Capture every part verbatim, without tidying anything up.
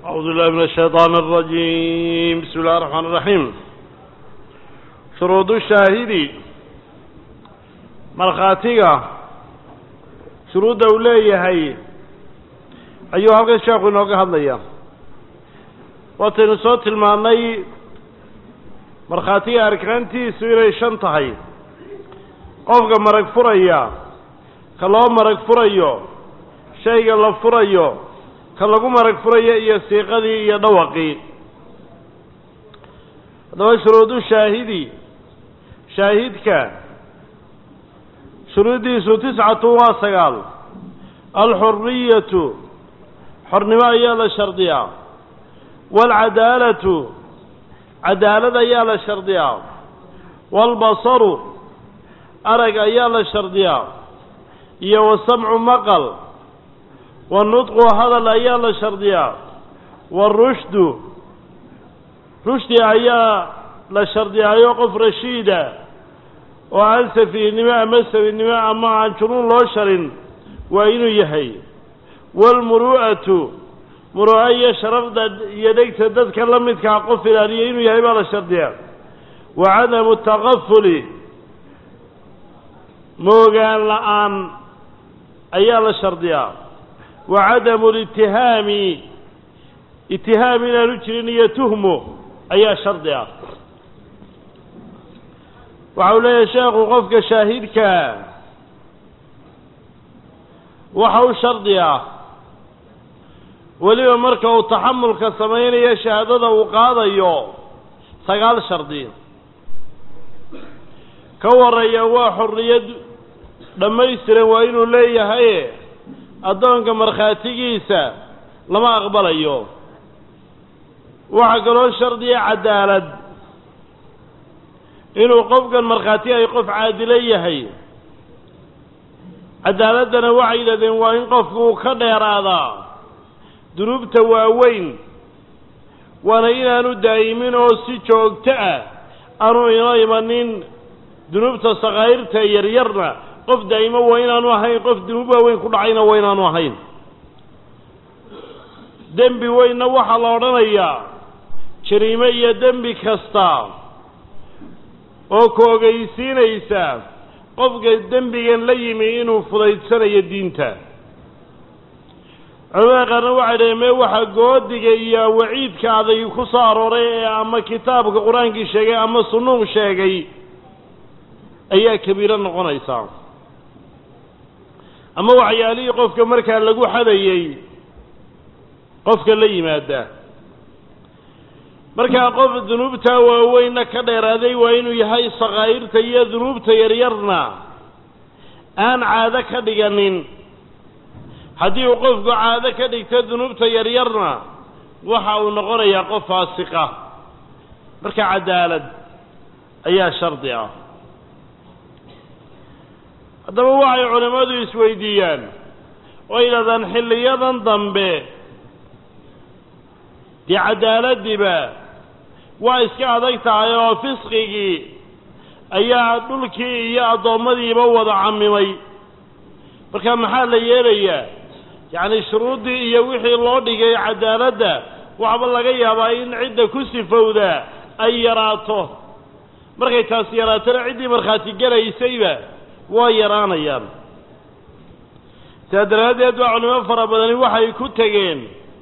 أعوذ بالله من الشيطان الرجيم. بسم الله الرحمن الرحيم. شروط الشاهد مرخاتيغا شروط دولية هي أيها الشيخ نوغا هدليا وتنصوت المعني مرخاتيغا أركانتي سويري شنطهي قفقا مرق فريا كلام مرق فريا شيء الله فريا كلاقو مرق فريا إيا سيقذي إيا دواقي هذا شروط الشاهدي شاهدك شروطي سو تسعة واسقال الحرية حرنما إيالا شرطيا والعدالة عدالة إيالا شرطيا والبصر أرق إيالا شرطيا إيا والسمع مقل والنطق هذا الأيالا شرطيا والرشد رشد أيالا شرطيا يوقف رشيدا وعن سفي النماء مسوي النماء ما عن شرون لوشر وإنه يهي والمروءة مروءية شرف يديك تددك لمدك عقفل أني إنه يهي بالا شرطيا وعدم التغفل موغان لآن أيالا شرطيا وعدم الاتهام اتهامنا نجرين يتهمه أيا شرطيا وحولي شيخ قفك شاهدك وحو شرطيا ولي مركه تحملك سمين يا شهادة وقاضي سقال شرطي كور يا حرية لما يسر وإنه لي هي أدونك مرخاتيسا لما أقبل أيوه وحقلوا شرطيا عدالة inuu qofkan markhaati ay qof caadilo yahay cadaaladana waxay yidhahdeen waa in qofku uu ka dheeraadaa dunuubta waaweyn waana inaanu daa'imin oo si joogto ah aanu inoo imanin dunuubta sakaa'irta yaryarna qof daa'imo waa inaanu ahayn qof dunuub waaweyn ku dhacayna waa inaanu ahayn dembi weynna waxaa la odhanayaa jariime iyo dembi kasta oo koogaysiinaysa qofka dembigan la yimi inuu fudaydsanayo diinta culimada qaarna waxay dhaheen mee waxaa goodiga iyo waciidka adag ku soo arooray ee ama kitaabka qur-aankii sheegay ama sunnuhu sheegay ayaa kabiiro noqonaysaa ama waxyaalihii qofka markaa lagu xadayay qofka la yimaada markaa qof dunuubta waaweynna ka dheeraaday waa inuu yahay sakaa'irta iyo dunuubta yaryarna aan caado ka dhiganin haddii uu qofku caado ka dhigto dunuubta yaryarna waxa uu noqonayaa qof faasiqa marka cadaalad ayaa shardi ah haddaba waxay culimmadu isweydiiyaan oo yidhahdaan xilliyadan dambe dee cadaaladiiba waa iska adag tahay oo fisqigii ayaa dhulkii iyo addoommadiiba wada camimay marka maxaa la yeelayaa yacni shuruuddii iyo wixii loo dhigay cadaaladda waxba laga yaabaa in cidda ku sifowdaa ay yaraato markay taas yaraatona ciddii markhaati gelaysayba waa yaraanayaan sidaa daraaddeed baa culimo fara badani waxay ku tegeen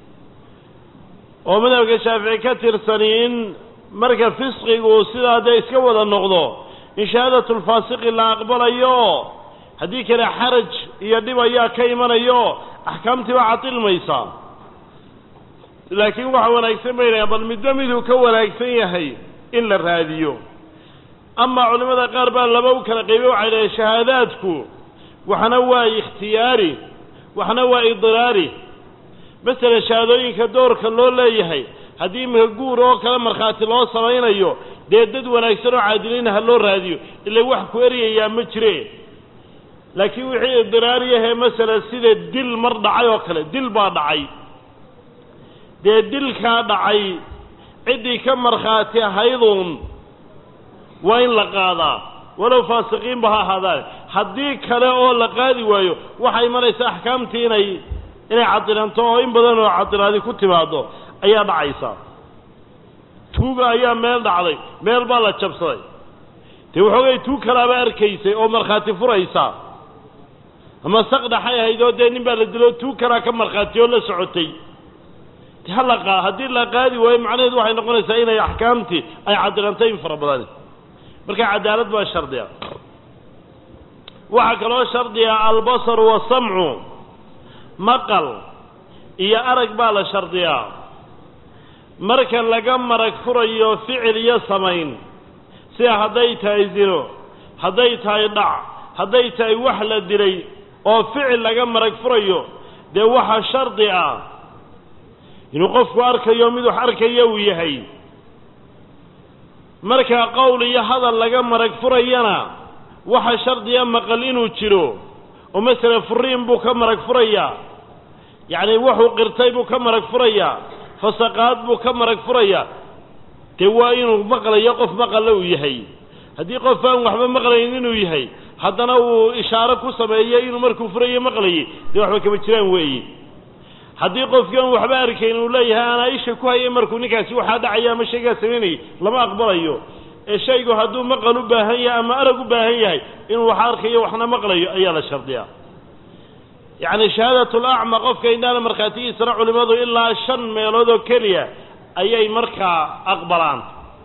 oo madhabka shaafici ka tirsani in marka fisqigu sidaa dee iska wada noqdo in shahaadatlfaasiqi la aqbalayo haddii kale xaraj iyo dhib ayaa ka imanayo axkaamtii baa catilmaysa laakiin waxa wanaagsan baynaya bal midba miduu ka wanaagsan yahay in la raadiyo amaa culimmada qaar baa laba u kala qaybay waxay dhahen shahaadaadku waxna waa ikhtiyaari waxna waa idraari masalan shahaadooyinka doorka loo leeyahay haddii imika guur oo kale markhaati loo samaynayo dee dad wanaagsan oo caadiliina ha loo raadiyo ilaa wax ku eryayaa ma jire laakiin wixii idraariyahee masalan sida dil mar dhacay oo kale dil baa dhacay dee dilkaa dhacay ciddii ka markhaati ahayduun waa in la qaadaa walow faasiqiinba ha ahaadaan haddii kale oo la qaadi waayo waxay imanaysa axkaamtii inay inay cadilanto oo in badan oo cadilaadi ku timaado ayaa dhacaysa tuuga ayaa meel dhacday meel baa la jabsaday dee waxoogay tuug kalaaba arkaysay oo markhaati furaysa ama saqdhaxay ahayd oo dee nin baa la dilo tuug kalaa ka markhaatiyoo la socotay hala qaa haddii la qaadi waayo macnaheedu waxay noqonaysaa inay axkaamtii ay cadilantay in fara badan marka cadaalad baa shardiya waxaa kaloo shardiya albasaru wasamcu maqal iyo arag baa la shardiyaa marka laga marag furayo ficil iyo samayn sida hadday tahay zino hadday tahay dhac hadday tahay wax la dilay oo ficil laga marag furayo dee waxaa shardi ah inuu qofku arkayo mid wax arkaya uu yahay marka qowl iyo hadal laga marag furayana waxa shardiya maqal inuu jiro oo mesela furiin buu ka marag furaya yacni wuxuu qirtay buu ka marag furaya fasaqaad buu ka marag furaya dee waa inuu maqlayo qof maqalla uu yahay haddii qof aan waxba maqlayn inuu yahay haddana uu ishaaro ku sameeyey inuu markuu furayo maqlayay dee waxba kama jiraan weeye haddii qofkan waxba arkayn uu leeyahay ana isha ku hayay markuu ninkaasi waxa dhacaya ama shayga sameynay lama aqbalayo ee shaygu hadduu maqal u baahan yahay ama arag u baahan yahay inuu wax arkayo waxna maqlayo ayaa la shardiyaa yacni shahaadatul acma qofka indhaana markhaatigiisana culimadu ilaa shan meelood oo keliya ayay markaa aqbalaan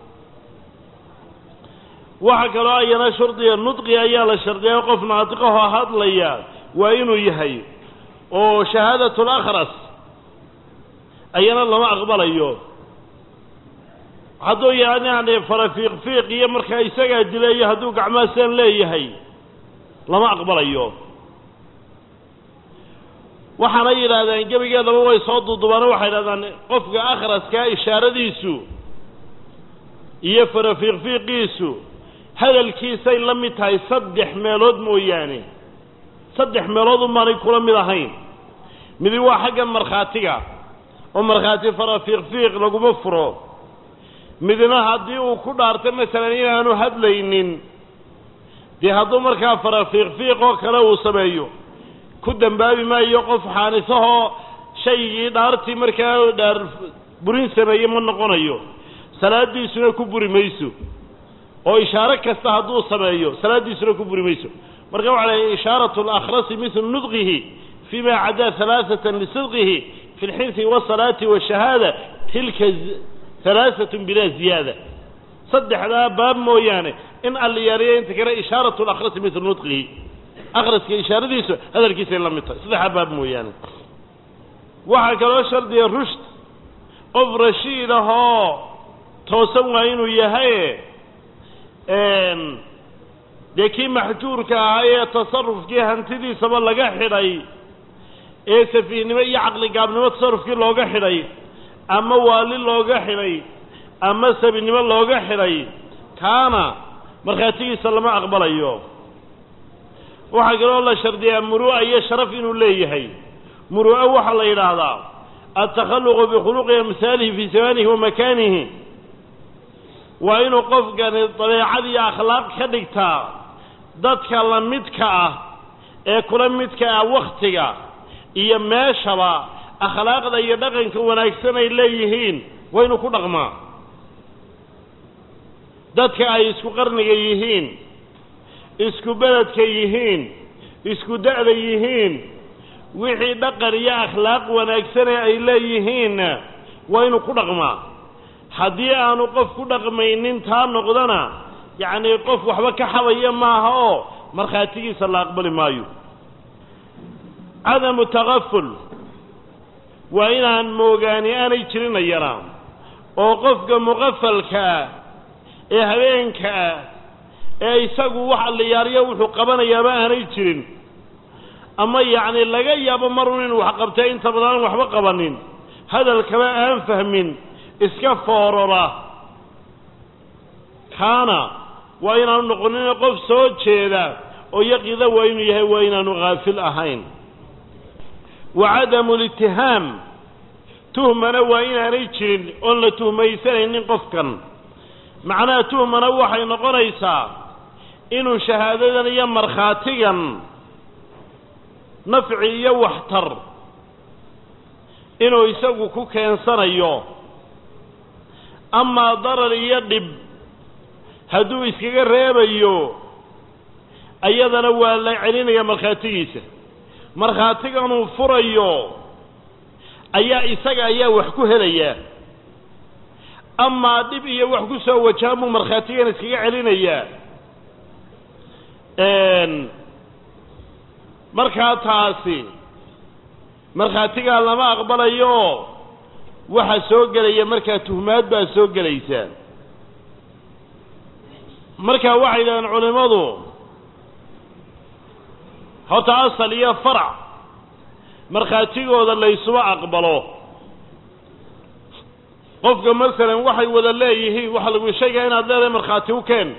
waxa kaloo ayana shardiya nudqi ayaa la shardiyaa qof naatiqaho hadlaya waa inuu yahay oo shahaadatul akhras ayana lama aqbalayo hadduu yani farafiiq fiiq iyo markaa isagaa dilayo hadduu gacmaasaan leeyahay lama aqbalayo waxaana yidhaahdeen gebigeedaba way soo duudubaana waxay yidhahdaan qofka akhraskaa ishaaradiisu iyo farafiiq fiiqiisu hadalkiisay la mid tahay saddex meelood mooyaane saddex meelood umaanay kula mid ahayn midi waa xagga markhaatiga oo markhaati farafiiq fiiq laguma furo midna haddii uu ku dhaartay masalan inaanu hadlaynin dee hadduu markaa farafiiq fiiq oo kale uu sameeyo ku dambaabi maayo qof xaanisahoo shaygii dhaartii markaa dhaar burin sameeye ma noqonayo salaadiisuna ku buri mayso oo ishaaro kasta hadduu sameeyo salaadiisuna ku buri mayso marka waxa la ishaaratu al-akhrasi mithlu nudqihi fima cada thalathatan lisidqihi fi al-hinsi was-salati wash-shahada tilka thalathatun bila ziyada saddexda baab mooyaane in aliyariya inta kale ishaaratu al-akhrasi mithlu nudqihi akhraska ishaaradiisu hadalkiisa la mid tahay saddexda baab mooyaane waxa kaloo shardiya rushd qof rashiid ahoo toosan waa inuu yahay dee kii maxjuurka ahaa ee tasarufkii hantidiisaba laga xidhay ee safiihnimo iyo caqli gaabnimo tasarufkii looga xidhay ama waali looga xidhay ama sabinimo looga xidhay kaana markhaatigiisa lama aqbalayo waxaa kaloo la shardiyaa muru'a iyo sharaf inuu leeyahay muru'a waxaa la yidhaahdaa altakhalluqu bikhuluqi amhaalihi fii zamaanihi wa makaanihi waa inuu qofkani dabeecad iyo akhlaaq ka dhigtaa dadka la midka ah ee kula midka ah wakhtiga iyo meeshaba akhlaaqda iyo dhaqanka wanaagsan ay leeyihiin waa inuu ku dhaqmaa dadka ay isku qarniga yihiin isku beledka yihiin isku da'da yihiin wixii dhaqan iyo akhlaaq wanaagsan ay leeyihiin waa inuu ku dhaqmaa haddii aanu qof ku dhaqmaynin taa noqdana yacni qof waxba ka xabaya maaha oo markhaatigiisa la aqbali maayo cadamu tagaful waa inaan moogaani aanay jirinayana oo qofka muqafalkaa ee habeenkaa ee isagu waxa la yaariyo wuxuu qabanayaaba aanay jirin ama yacni laga yaabo marun inuu wax qabtay inta badan waxba qabanin hadalkaba aan fahmin iska foorora kaana waa inaanu noqonin qof soo jeeda oo yaqida waa inuu yahay waa inaanu haafil ahayn wa cadamu littihaam tuhmana waa inaanay jirin oon la tuhmaysanaynin qofkan macnaha tuhmana waxay noqonaysaa inuu shahaadadan iyo markhaatigan nafci iyo waxtar inuu isagu ku keensanayo أما ضرر يدب هدو إسكيغا ريبايو أيضا نوال لا يعلين يا مرخاتيسة مرخاتيغا نفريو أيا إساقا أيا وحكو هليا أما دب إيا وحكو سوى جامو مرخاتيغا إسكيغا علين أيا إن مرخاتاسي مرخاتيغا لما أقبل أيو waxa soo galaya marka tuhmaad baa soo galaysa marka waxay leeyahay culimadu hota asal iyo farac markhaatigooda la isuba aqbalo qofka masalan waxay wada leeyihiin waxa lagu sheegay inaad leedahay markhaati u keen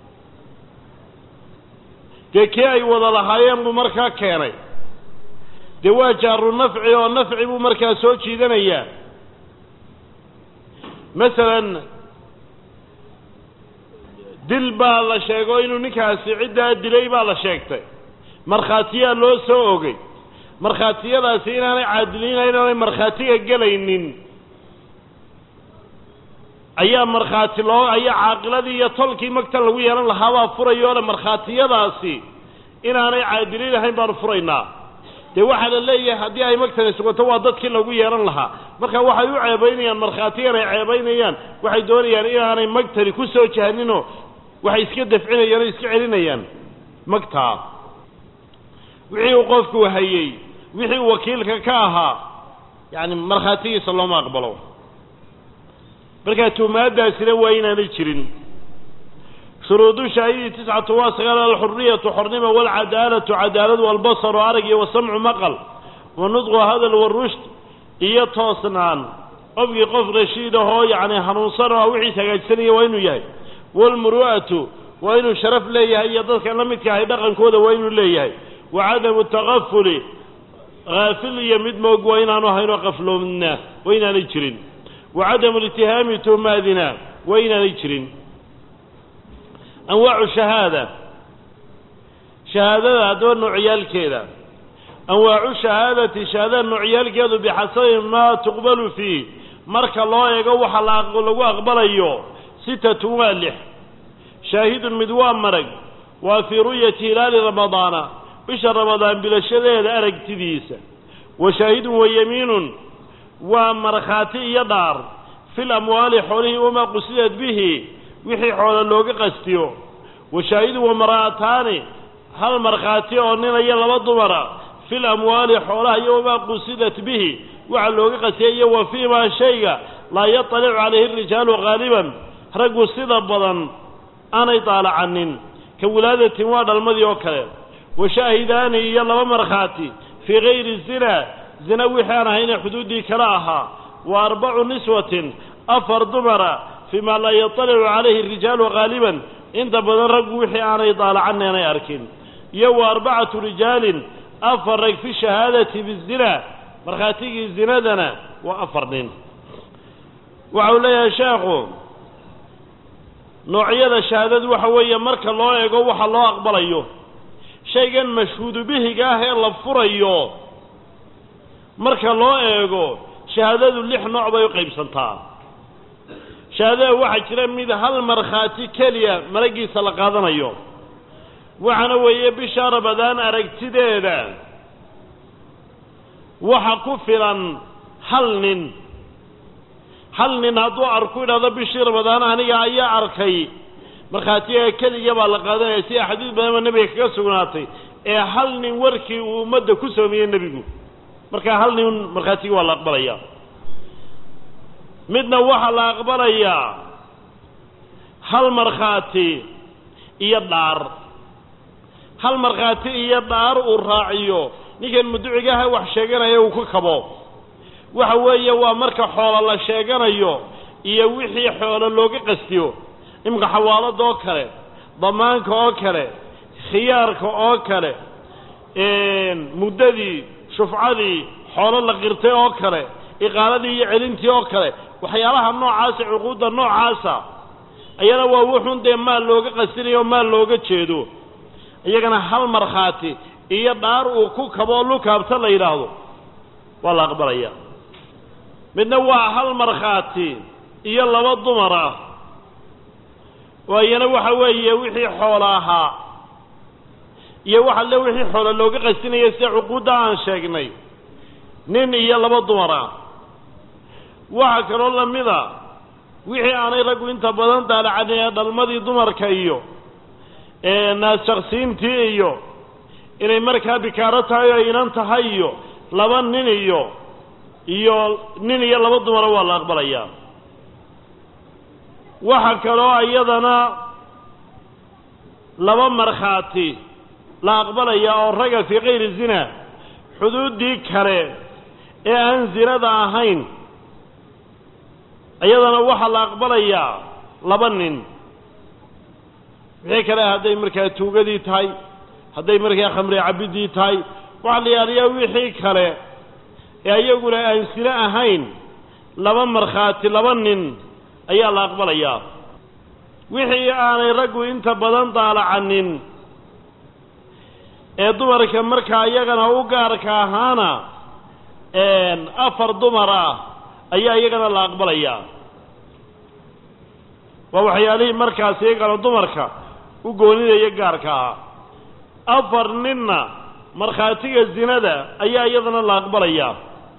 kee ay wada lahaayeen buu markaa keenay de waa jaaru nafci oo nafci buu markaa soo jiidanaya مثلا دل با لا sheego inuu ninkaasi cida dilay ba la sheegtay markhaatiya loo soo ogay markhaatiyadaasi inaanay caadiliin inaanay markhaatiga galaynin ayaa markhaati loo ayaa caaqiladii iyo tolkii magta lagu yeelan lahaa baa furayo la markhaatiyadaasi inaanay caadiliin ahayn baan furaynaa de waxa la leeyahay hadii ay magtan sugato waa dadkii lagu yeeran lahaa marka waxay u ceebaynayaan markhaatiga ay ceebaynayaan waxay doonayaan inaanay magtani ku soo jahanino waxay iska dafcinayaan iska celinayaan magta wixii qofku hayay wixii wakiilka ka ahaa yani markhaatigiisa loo aqbalo marka tuumaadaasina waa inaanay jirin شروط شهيد تسعة واسقال الحرية حرمة والعدالة عدالة والبصر وعرق والسمع مقل والنطق هذا والرشد يتصنعان أبقي قف رشيده يعني هنوصرها وحي سقاجسنية وينو يهي والمروءة وينو شرف ليه يضغط كلمتك هيدقن كودا وينو ليه وعدم التغفل غافل يمد موق وين عنو هينو قفلو منه وين نجرين وعدم الاتهام تهمادنا وين نجرين أنواع الشهادة شهادة هذول نوعيال كذا أنواع الشهادة شهادة نوعيال كذا بحسب ما تقبل فيه مرك الله يجوح على أقبل أيوه ستة والح شاهد مدوان مرق وفي رؤية هلال رمضان وش رمضان بلا شهادة أرق تديسة وشاهد ويمين ومرخاتي يدار في الأموال حوله وما قصدت به wixii xoolo looga qastiyo washaahidu wa maraatani hal markhaati oo ninaya laba dumara fil amwaali xoolaha iyo ma qusidat bihi waxa looga qastiyo wa fiima shayga la yatali'u alayhi ar-rijalu ghaliban ragu sida badan aanay taalacanin ka wilaadati waa dhalmadii oo kale washaahidani iyo laba markhaati fi ghayri zina zina wixii aan ahayn xuduudii kala aha wa arba'u niswatin afar dumara فيما لا يطلع عليه الرجال غالبا انت بدن رق وحي انا يطالع عننا انا اركين يو اربعه رجال افرق في الشهاده بالزنا مرخاتي الزنا دنا وافرنين وعلى يا شيخ نوعيه الشهاده waxa weeye marka loo eego waxa loo aqbalayo shaygan mashhuud bihi gaahay la furayo marka loo eego shahaadadu lix nooc bay u qaybsantaa شهادة واحد جرى ميد هل مرخاتي كليا مرقي سلقادنا يوم وحنا ويا بشارة بدان أركتديدا وحكو فلان هلنن هلنن هدو أركوين هذا بشارة بدان هنيا أي أركي مرخاتي كليا بالقادنا يسيا حديث بدان النبي كسوناتي إيه هلنن وركي ومد كسومي النبي مركا هلنن مرخاتي والله أقبل midna waxa la aqbalayaa hal markhaati iyo dhaar hal markhaati iyo dhaar uu raaciyo ninkan mudcigaha wax sheeganayo uu ku kabo waxa weeye waa marka xoolo la sheeganayo iyo wixii xoolo looga qastiyo imka xawaalada oo kale damaanka oo kale khiyaarka oo kale een muddadii shufcadii xoolo la qirtay oo kale iqaaladii iyo celintii oo kale waxyaalaha noocaas cuquudda noocaas ayana waa wuxuun de maal looga qasinayo maal looga jeedo iyagana hal markhaati iyo dhaar uu ku kabo lukaabta la yiraahdo wala aqbalaya midna waa hal markhaati iyo laba dumar ah waayana waxa weeye wixii xoola ahaa iyo waxa le wixii xoola looga qastinayay sida cuquudda aan sheegnay nin iyo laba dumar ah waxa kaloo lamida wixii aanay raggu inta badan daalacadeen dhalmadii dumarka iyo ee naas shakhsiintii iyo inay markaa bikaaro tahay oo inan tahay iyo laba nin iyo iyo nin iyo laba dumar waa la aqbalayaa waxa kaloo iyadana laba markhaati la aqbalaya oo raga fi qeyri zina xuduudii kale ee aan zinada ahayn iyadana waxa la aqbalayaa laba nin wixii kale hadday markaa tuugadii tahay hadday markaa khamri cabidii tahay waxa la yaaliyaa wixii kale ee iyaguna aan sina ahayn laba markhaati laba nin ayaa la aqbalayaa wixii aanay raggu inta badan daalacanin ee dumarka markaa iyagana u gaarka ahaana afar dumar ah ayaa iyagana la aqbalayaa waa waxyaalihii markaas iyagana dumarka u goonidaya gaarka ah afar ninna markhaatiga zinada ayaa iyadana la aqbalayaa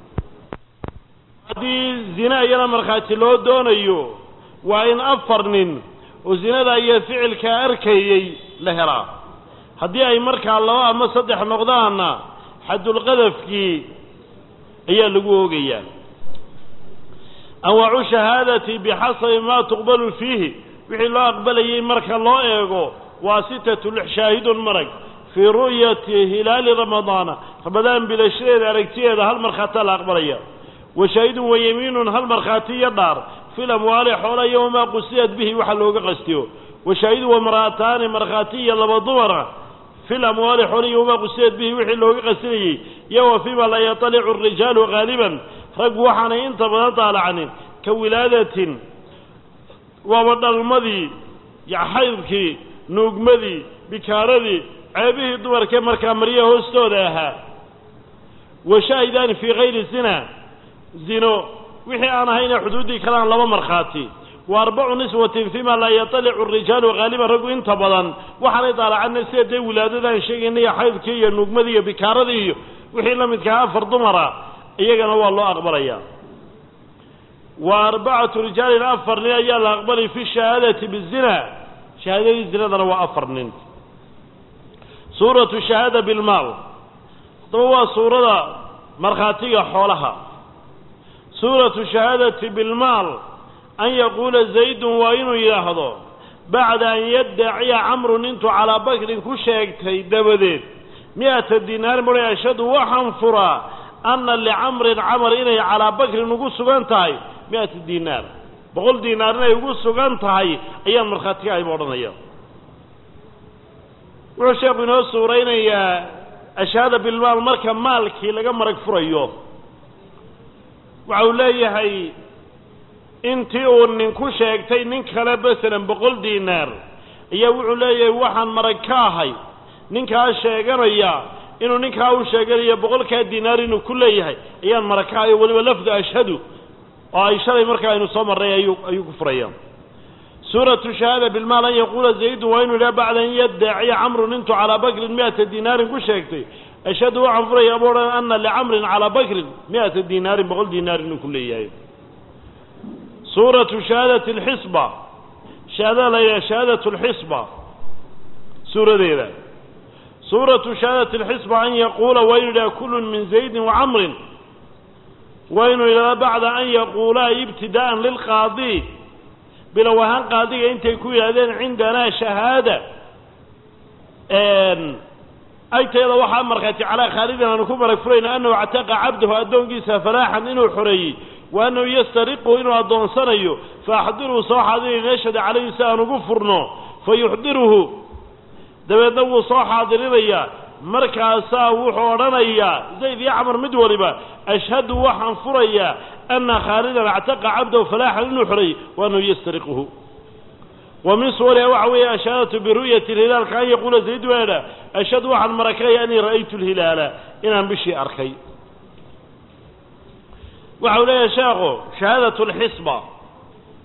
haddii zina iyana markhaati loo doonayo waa in afar nin oo zinada iyo ficilkaa arkayey la helaa haddii ay markaa laba ama saddex noqdaanna xadulqadafkii ayaa lagu oogayaa anwaacu shahaadati bixasabi maa tuqbalu fiihi wixii loo aqbalayay marka loo eego waa sitatu lix shaahidun marag fii ru'yati hilaali ramadaana ramadaan bilashadeeda aragtiyeeda hal markhaataa la aqbalaya wa shaahidun wa yamiinun hal markhaati iyo dhaar fi lamwaali xoola iyo wamaa qusiyad bihi waxa looga qastiyo wa shaahidun wamra'ataani markhaati iyo laba dumara fi lamwaali xoola iyo wamaa qusiyad bihi wixii looga qastinayey iyo wa fiima laa yatalicu arijaalu haaliban raggu waxaanay inta badan daalacanin ka wilaadatin waaba dhalmadii xaydkii nuugmadii bikaaradii ceebihii dumarkee markaa maryaha hoostooda ahaa wa shaahidaani fii kayri zina zino wixii aan ahayna xuduuddii kalaan laba markhaati wa arbacu niswatin fiima laa yatalicu arijaalu haaliban raggu inta badan waxaanay daalacanin sida dee wilaadadaan sheegaynay xaydkii iyo nuugmadii iyo bikaaradii iyo wixii la midkaha afar dumara iyagana waa loo aqbalayaa wa arbacatu rijaalin afar nin ayaa la aqbalay fi shahaadati bizina shahaadadii zinadana waa afar nin suuratu shahaada bilmaal haddaba waa suurada markhaatiga xoolaha suuratu shahaadati bilmaal an yaquula zaydun waa inuu yidhaahdo bacda an yaddaciya camrun intuu calaa bakrin ku sheegtay dabadeed mi-ata dinaar mudhay ashhadu waxaan furaa anna licamrin camar inay calaa bakrin ugu sugan tahay mi-ata dinaar boqol dinaar inay ugu sugan tahay ayaan markhaatiga ayba odhanaya wuxuu sheekhu inoo suuraynayaa ashahaada bilmaal marka maalkii laga marag furayo waxa uu leeyahay intii uu nin ku sheegtay nin kale masalan boqol dinaar ayaa wuxuu leeyahay waxaan marag ka ahay ninkaa sheeganaya inuu ninkaa u sheeganayo boqolkaa dinaar inuu ku leeyahay ayaan marag ka ahay weliba lafdu ashhadu oo ay shalay markaa aynu soo marray ayuu ayuu ku furaya suuratu shahaada bilmaal an yaquula zaydun waa inuu yidhaha bacda an yaddaciya camrun intuu calaa bakrin mi-ata dinaarin ku sheegtay ashhadu waxaan furaya bu odhan anna licamrin calaa bakrin mi-ata dinaarin boqol dinaar inuu ku leeyahay suuratu shahaadati alxisba shahaadada la yidhaha shahaadatu alxisba suuradeeda suuratu shahaadati alxisba an yaquula waa inuu yidhaha kullun min zaydin wa camrin waa inuu yidhahda bacda an yaquulaa ibtidaa'an lilqaadi bilow ahaan qaadiga intay ku yidhahdeen cindanaa shahaada agteeda waxaa markhaati calaa khaalidin aanu ku marag furayna annahu actaqa cabdahu addoonkiisa falaaxan inuu xoreeyey wa annahu yastariqu inuu addoonsanayo faaxdiruu soo xaadiray nashhada calayhi si aan ugu furno fa yuxdiruhu dabeedna wuu soo xaadirinayaa markaasaa wuxuu odhanayaa zayd iyo camar mid waliba ashhadu waxaan furayaa anna khaalidan actaqa cabdahu falaaxan inuu xoreeyey wa annahu yastariquhu wa min suwariha waxa weeye ashahaadatu biru'yati lhilaalka an yaquula zayd weedha ashhadu waxaan marakaya anii ra'aytu lhilaala inaan bishii arkay waxau leeyahay sheekhu shahaadatu alxisba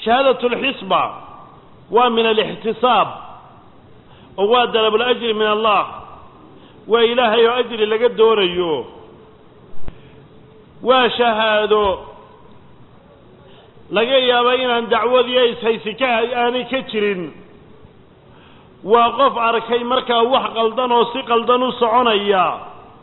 شهادة الحسبة ومن الاحتساب ووادل بالأجر من الله وإله يؤجر لقد دوريه وشهاده لقيا بين دعوة ييس هيسكا آني كترين وقف أركي مركا وح قلدان وسي قلدان وصعونيا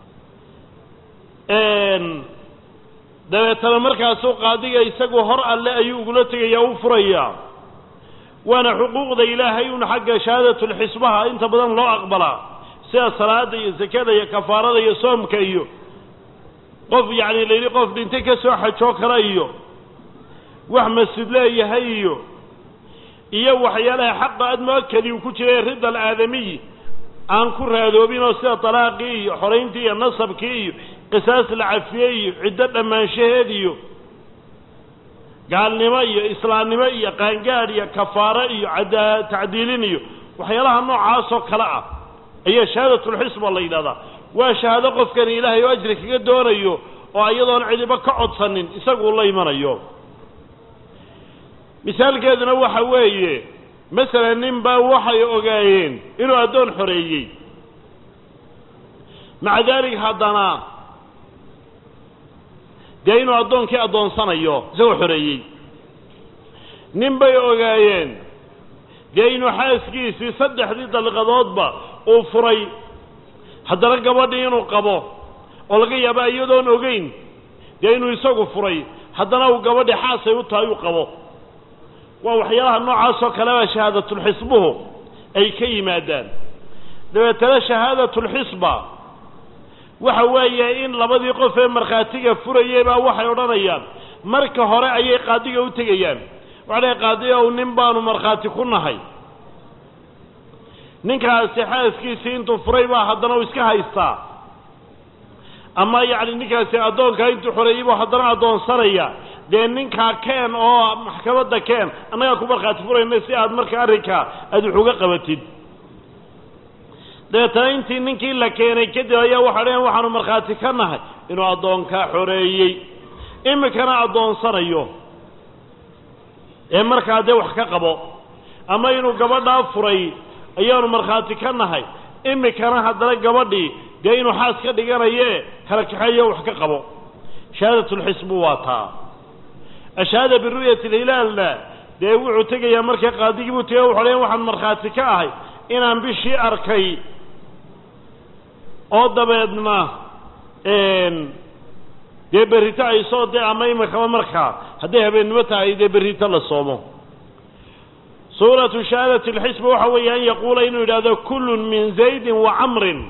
إن dabeetana markaasuu qaadiga isagu hor alle ayuu ugula tegayaa u furayaa waana xuquuqda ilaahay una xagga shahaadatul xisbaha inta badan loo aqbalaa sida salaada iyo zakada iyo kafaarada iyo soomka iyo qof yaani leeyahay qof dhintay ka soo xajoo kala iyo wax masjid leeyahay iyo iyo waxyaalaha xaq aad ma kali ku jiray ridal aadami aan ku raadoobin oo sida talaaqi iyo xoreyntii iyo nasabkii iyo قصاص العفية عدة من شهديو قال نمي إسلام نمي قانقاري كفاري عدا تعديلينيو وحيالها نوع عاصو كلاء هي شهادة الحسب الله إلى ذا وشهادة قف كان إلهي وأجرك قدوريو وأيضا عدبا كعد صنين إساقوا الله يمنيو مثال كذا نوح هوايه مثلا نمبا وحي أغايين إنو أدون حريي مع ذلك هدنا dee inuu addoonkii addoonsanayo isagoo xoreeyey nin bay ogaayeen dee inuu xaaskiisii saddexdii dalqadoodba uu furay haddana gabadhii inuu qabo oo laga yaaba iyadoon ogeyn dee inuu isagu furay haddana uu gabadhii xaasay u tahay uu qabo waa waxyaalaha noocaasoo kaleba shahaadatulxisbuhu ay ka yimaadaan dabeetana shahaadatulxisba waxa weeye in labadii qof ee markhaatiga furayay baa waxay odhanayaan marka hore ayay qaadiga u tegayaan waxay qaadiga uu nin baanu markhaati ku nahay ninkaasi xaaskiisii intuu furay baa haddana uu iska haystaa ama yacni ninkaasi addoonka intuu xoreeyay buu haddana addoonsanaya dee ninkaa keen oo maxkamadda keen annagaa ku markhaati furayna si aad marka arrinka aad wax uga qabatid dabeetana intii ninkii la keenay kadib ayaa waxa dhaheen waxaanu markhaati ka nahay inuu addoonkaa xoreeyey imikana addoonsanayo ee markaa dee wax ka qabo ama inuu gabadhaa furay ayaanu markhaati ka nahay imikana haddana gabadhii dee inuu xaas ka dhiganaye kala kaxeeyo wax ka qabo shahaadatulxisbu waa taa ashahaada biru'yati alhilaalna dee wuxuu tegayaa markii qaadigii buu tegay wuxuu dhaheen waxaan markhaati ka ahay inaan bishii arkay oo dabeedna dee berrito ay soo dee ama imikaba markaa hadday habeennimo tahay dee berrito la soomo suuratu shahaadati alxisba waxa weeye an yaquula inuu yidhahdo kullun min zaydin wa camrin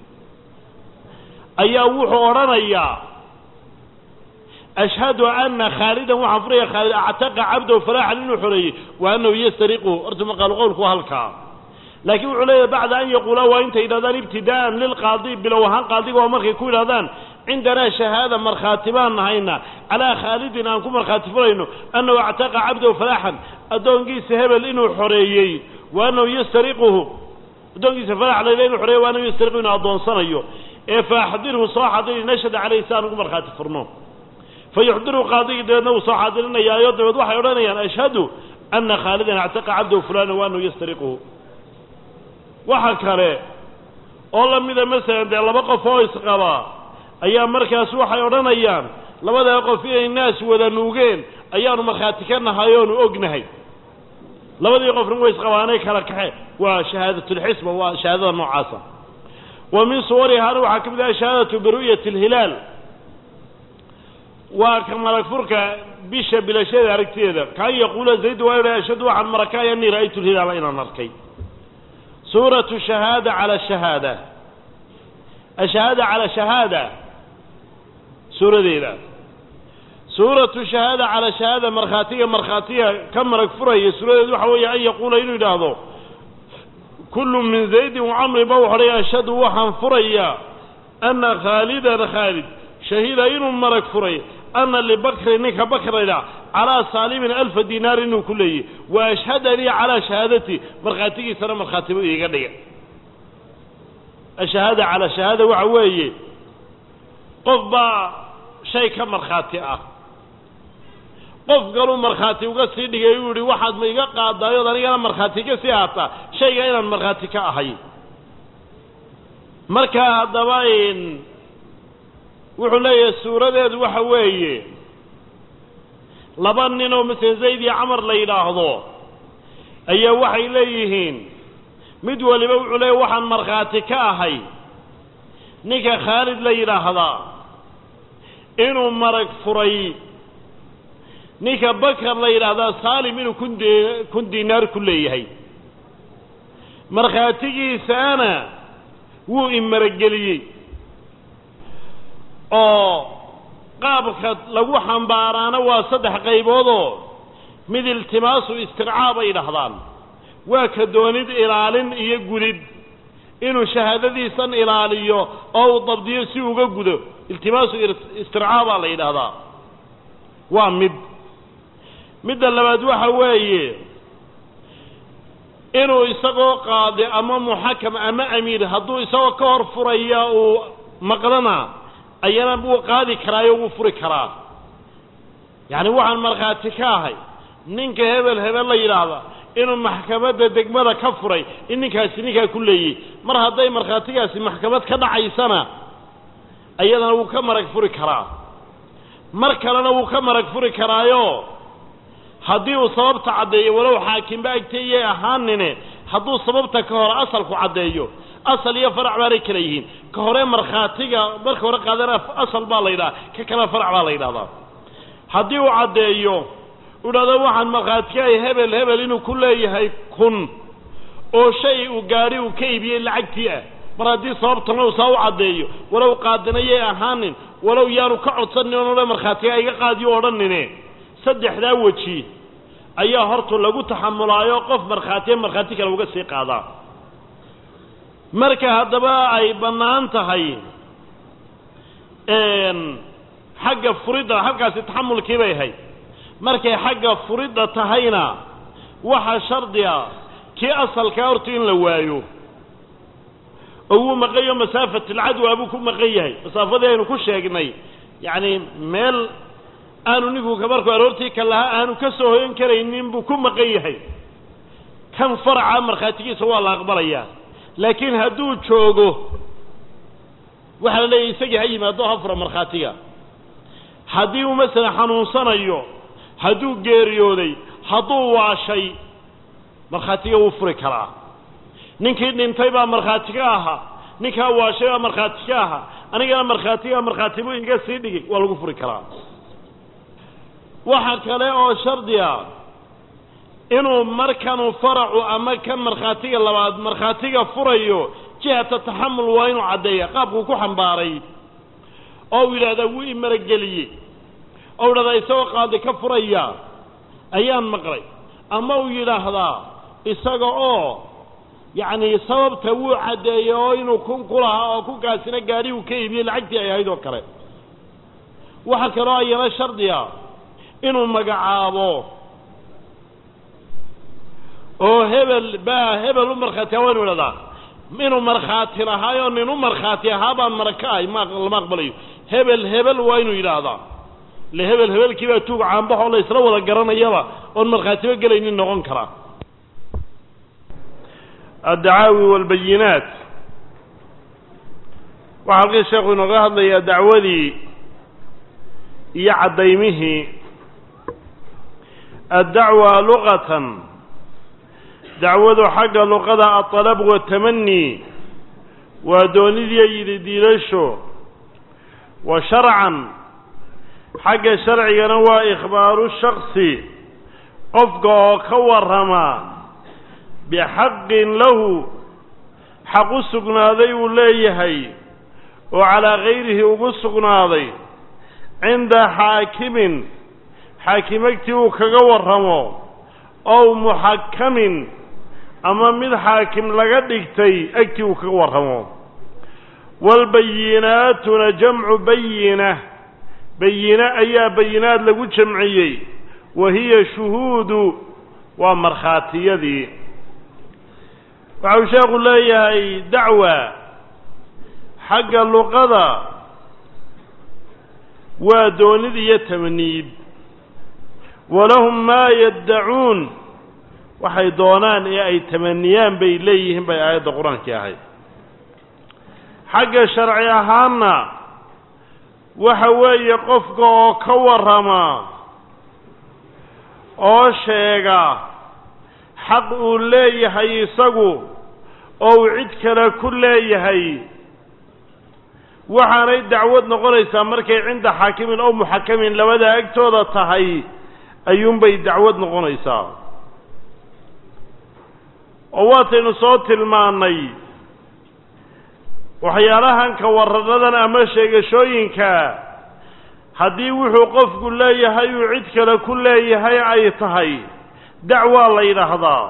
ayaa wuxuu odhanayaa ashhadu ana khaalidan waxaan furaya khaalid actaqa cabdahu falaaxan inuu xoreeyey wa annahu yastariquhu horta maqaalu qowlku halkaa لكن وحليه بعد أن يقولوا وإنت إلى ذلك ابتداء للقاضي بلوهان قاضي ومرخي يقول هذان عندنا شهادة مرخاتبان هنا على خالدنا أنكم مرخاتبين أنه اعتقى عبده فلاحا أدون قيس هبل إنه حريي وأنه يسترقه أدون قيس فلاح عليه إنه حريي وأنه يسترقه أدون صنيه فأحضره صاحة نشد عليه سانكم مرخاتفرنه فيحضره قاضي أنه صاحة لنا يا يضرب وضوح يراني أشهد أن خالدنا اعتقى عبده فلان وأنه يسترقه waxa kale oo la mid ah mesela de laba qof oo isqaba ayaa markaas waxay odhanayaan labada qof ee naas wada nuugeen ayaanu markhaati ka nahay oo ognahay labadii qofna way isqabaanay kala kaxe waa shahaadatul xisba waa shahaadada noocaasa wa min suwariha waxa kamid ah shahaadatu biru'yati alhilal waa kamala furka bisha bilashada aragtiyada kan yaqula zayd wa yashhadu an marakaya ni ra'aytu alhilal ina narkay سورة الشهادة على الشهادة الشهادة على شهادة سورة ذي سورة الشهادة على شهادة مرخاتية مرخاتية كم مركفرة هي سورة ذي وحوية أن يقول إنه يدهضو كل من زيد وعمر بوحري أشهد وحن فريا أن خالدا خالد شهيد إنه مركفرة أن لبكر إنك بكر لا على سالم ألف دينار إنه كله وأشهد لي على شهادتي مرخاتي سنة مرخاتي يقدر الشهادة على شهادة وعوية قضى شيء كمرخاتي أه qof galu markhaati uga sii dhigay uu yidhi waxaad ma iga qaadaayood anigana markhaati ka sii haataa shayga inaan markhaati ka ahay marka haddaba wuxuu leeyahay suuradeedu waxa weeye laba nin oo misle zayd iyo camar la yidhaahdo ayaa waxay leeyihiin mid waliba wuxuu leeyahay waxaan markhaati ka ahay ninka khaalid la yidhaahdaa inuu marag furay ninka bakar la yidhaahdaa saalim inuu kun dee kun diinaar ku leeyahay markhaatigiisaana wuu imarageliyey oo qaabka lagu xambaaraana waa saddex qayboodoo mid iltimaasu istiqcaab ay dhahdaan waa ka doonid ilaalin iyo gudid inuu shahaadadiisan ilaaliyo oo uu dabdiyo si uga gudo iltimaasu istircaabaa la yidhaahdaa waa mid midda labaad waxa weeye inuu isagoo qaadi ama muxakam ama amiir hadduu isagoo ka hor furaya uu maqlana ayana wuu qaadi karaayo wuu furi karaa yacni waxaan markhaati ka ahay ninka hebel hebel la yidhaahda inuu maxkamadda degmada ka furay in ninkaasi ninkaa ku leeyey mar hadday markhaatigaasi maxkamad ka dhacaysana ayadana wuu ka marag furi karaa mar kalena wuu ka marag furi karaayo haddii uu sababta caddeeyo walow xaakimba agteeyay ahaanine hadduu sababta ka hore asalku caddeeyo asal iyo farac baanay kala yihiin ka hore markhaatiga marka hore qaadana asal baa la yidhaha ka kale farac baa la yidhahdaa haddii uu caddeeyo uu dhahdo waxaan markhaatigahay hebel hebel inuu ku leeyahay kun oo shay uu gaadhi uu ka iibiyey lacagtii ah mar haddii sababtana uu saa u caddeeyo walow qaadinayay ahaanin walow yaanu ka codsanin oonole markhaatiga iga qaadiyo odhanine saddexdaa weji ayaa horta lagu taxamulaayo qof markhaatiya markhaati kale uga sii qaadaa marka haddaba ay bannaan tahay xagga furidda halkaasi taxamulkii bay ahayd markay xagga furidda tahayna waxaa shardi ah kii asalkaa horta in la waayo oo wuu maqayo masaafatilcadwa buu ku maqan yahay masaafadii aynu ku sheegnay yacni meel aanu ninku markuu aroortii ka lahaa aanu ka soo hoyan karaynin buu ku maqan yahay kan faraca markhaatigiisa waa la aqbalayaa laakiin hadduu joogo waxaa la leeyahay isagii ha yimaado ha fura markhaatiga haddii uu masalan xanuunsanayo hadduu geeriyooday hadduu waashay markhaatiga wuu furi karaa ninkii dhintay baa markhaati ka ahaa ninkaa waashay baa markhaati ka ahaa anigana markhaatiga markhaati buu iga sii dhigay waa lagu furi karaa waxa kale oo shardi ah inuu markanuu faracu ama kan markhaatiga labaad markhaatiga furayo jihata taxamul waa inuu caddeeya qaabkuu ku xambaaray oo uu yidhahdaa wuu imarageliyey oo u dhahdaa isagoo qaadi ka furaya ayaan maqlay ama uu yidhaahdaa isaga oo yacni sababta wuu caddeeyey oo inuu kun ku lahaa oo kunkaasina gaadhi uu ka iibiyey lacagtii ay ahayd oo kale waxa kaloo ayana shardi ah inuu magacaabo oo hebel baa hebel u markhaati ahaa waa inu idhahdaa inuu markhaati lahaayoo nin u markhaati ahaa baan maraka ahay ma lama aqbalayo hebel hebel waa inuu yidhaahdaa le hebel hebelkii baa tuug caanbaxoo la isla wada garanayaba oon markhaatiba gelaynin noqon karaa addacaawi waalbayinaat waxaa halkii sheekhu inooga hadlayaa dacwadii iyo caddaymihii addacwa luqatan dacwadu xagga luqada aطalab watamani waa doonidiiyo yididiilasho wa sharcan xagga sharcigana waa ikhbaaru shaksi qofka oo ka warrama bixaqin lahu xaq u sugnaaday uu leeyahay oo calaa gayrihi ugu sugnaaday cinda xaakimin xaakimagtii uu kaga warramo ow muxakamin ama mid xaakim laga dhigtay agtii uu kaga warramo waalbayinaatuna jamcu bayina bayine ayaa bayinaad lagu jamciyey wa hiya shuhuudu waa markhaatiyadii waxau sheekhu leeyahay dacwa xagga luqada waa doonid iyo tamniid walahum maa yaddacuun waxay doonaan ee ay tamaniyaan bay leeyihiin bay aayadda qur-aankii ahayd xagga sharci ahaanna waxa weeye qofka oo ka warrama oo sheega xaq uu leeyahay isagu oo uu cid kale ku leeyahay waxaanay dacwad noqonaysaa markay cinda xaakimin oo muxakamin labada agtooda tahay ayuunbay dacwad noqonaysaa oo waataynu soo tilmaannay waxyaalahan ka warranadan ama sheegashooyinka haddii wuxuu qofku leeyahay uu cid kale ku leeyahay ay tahay dacwaa la yidhaahdaa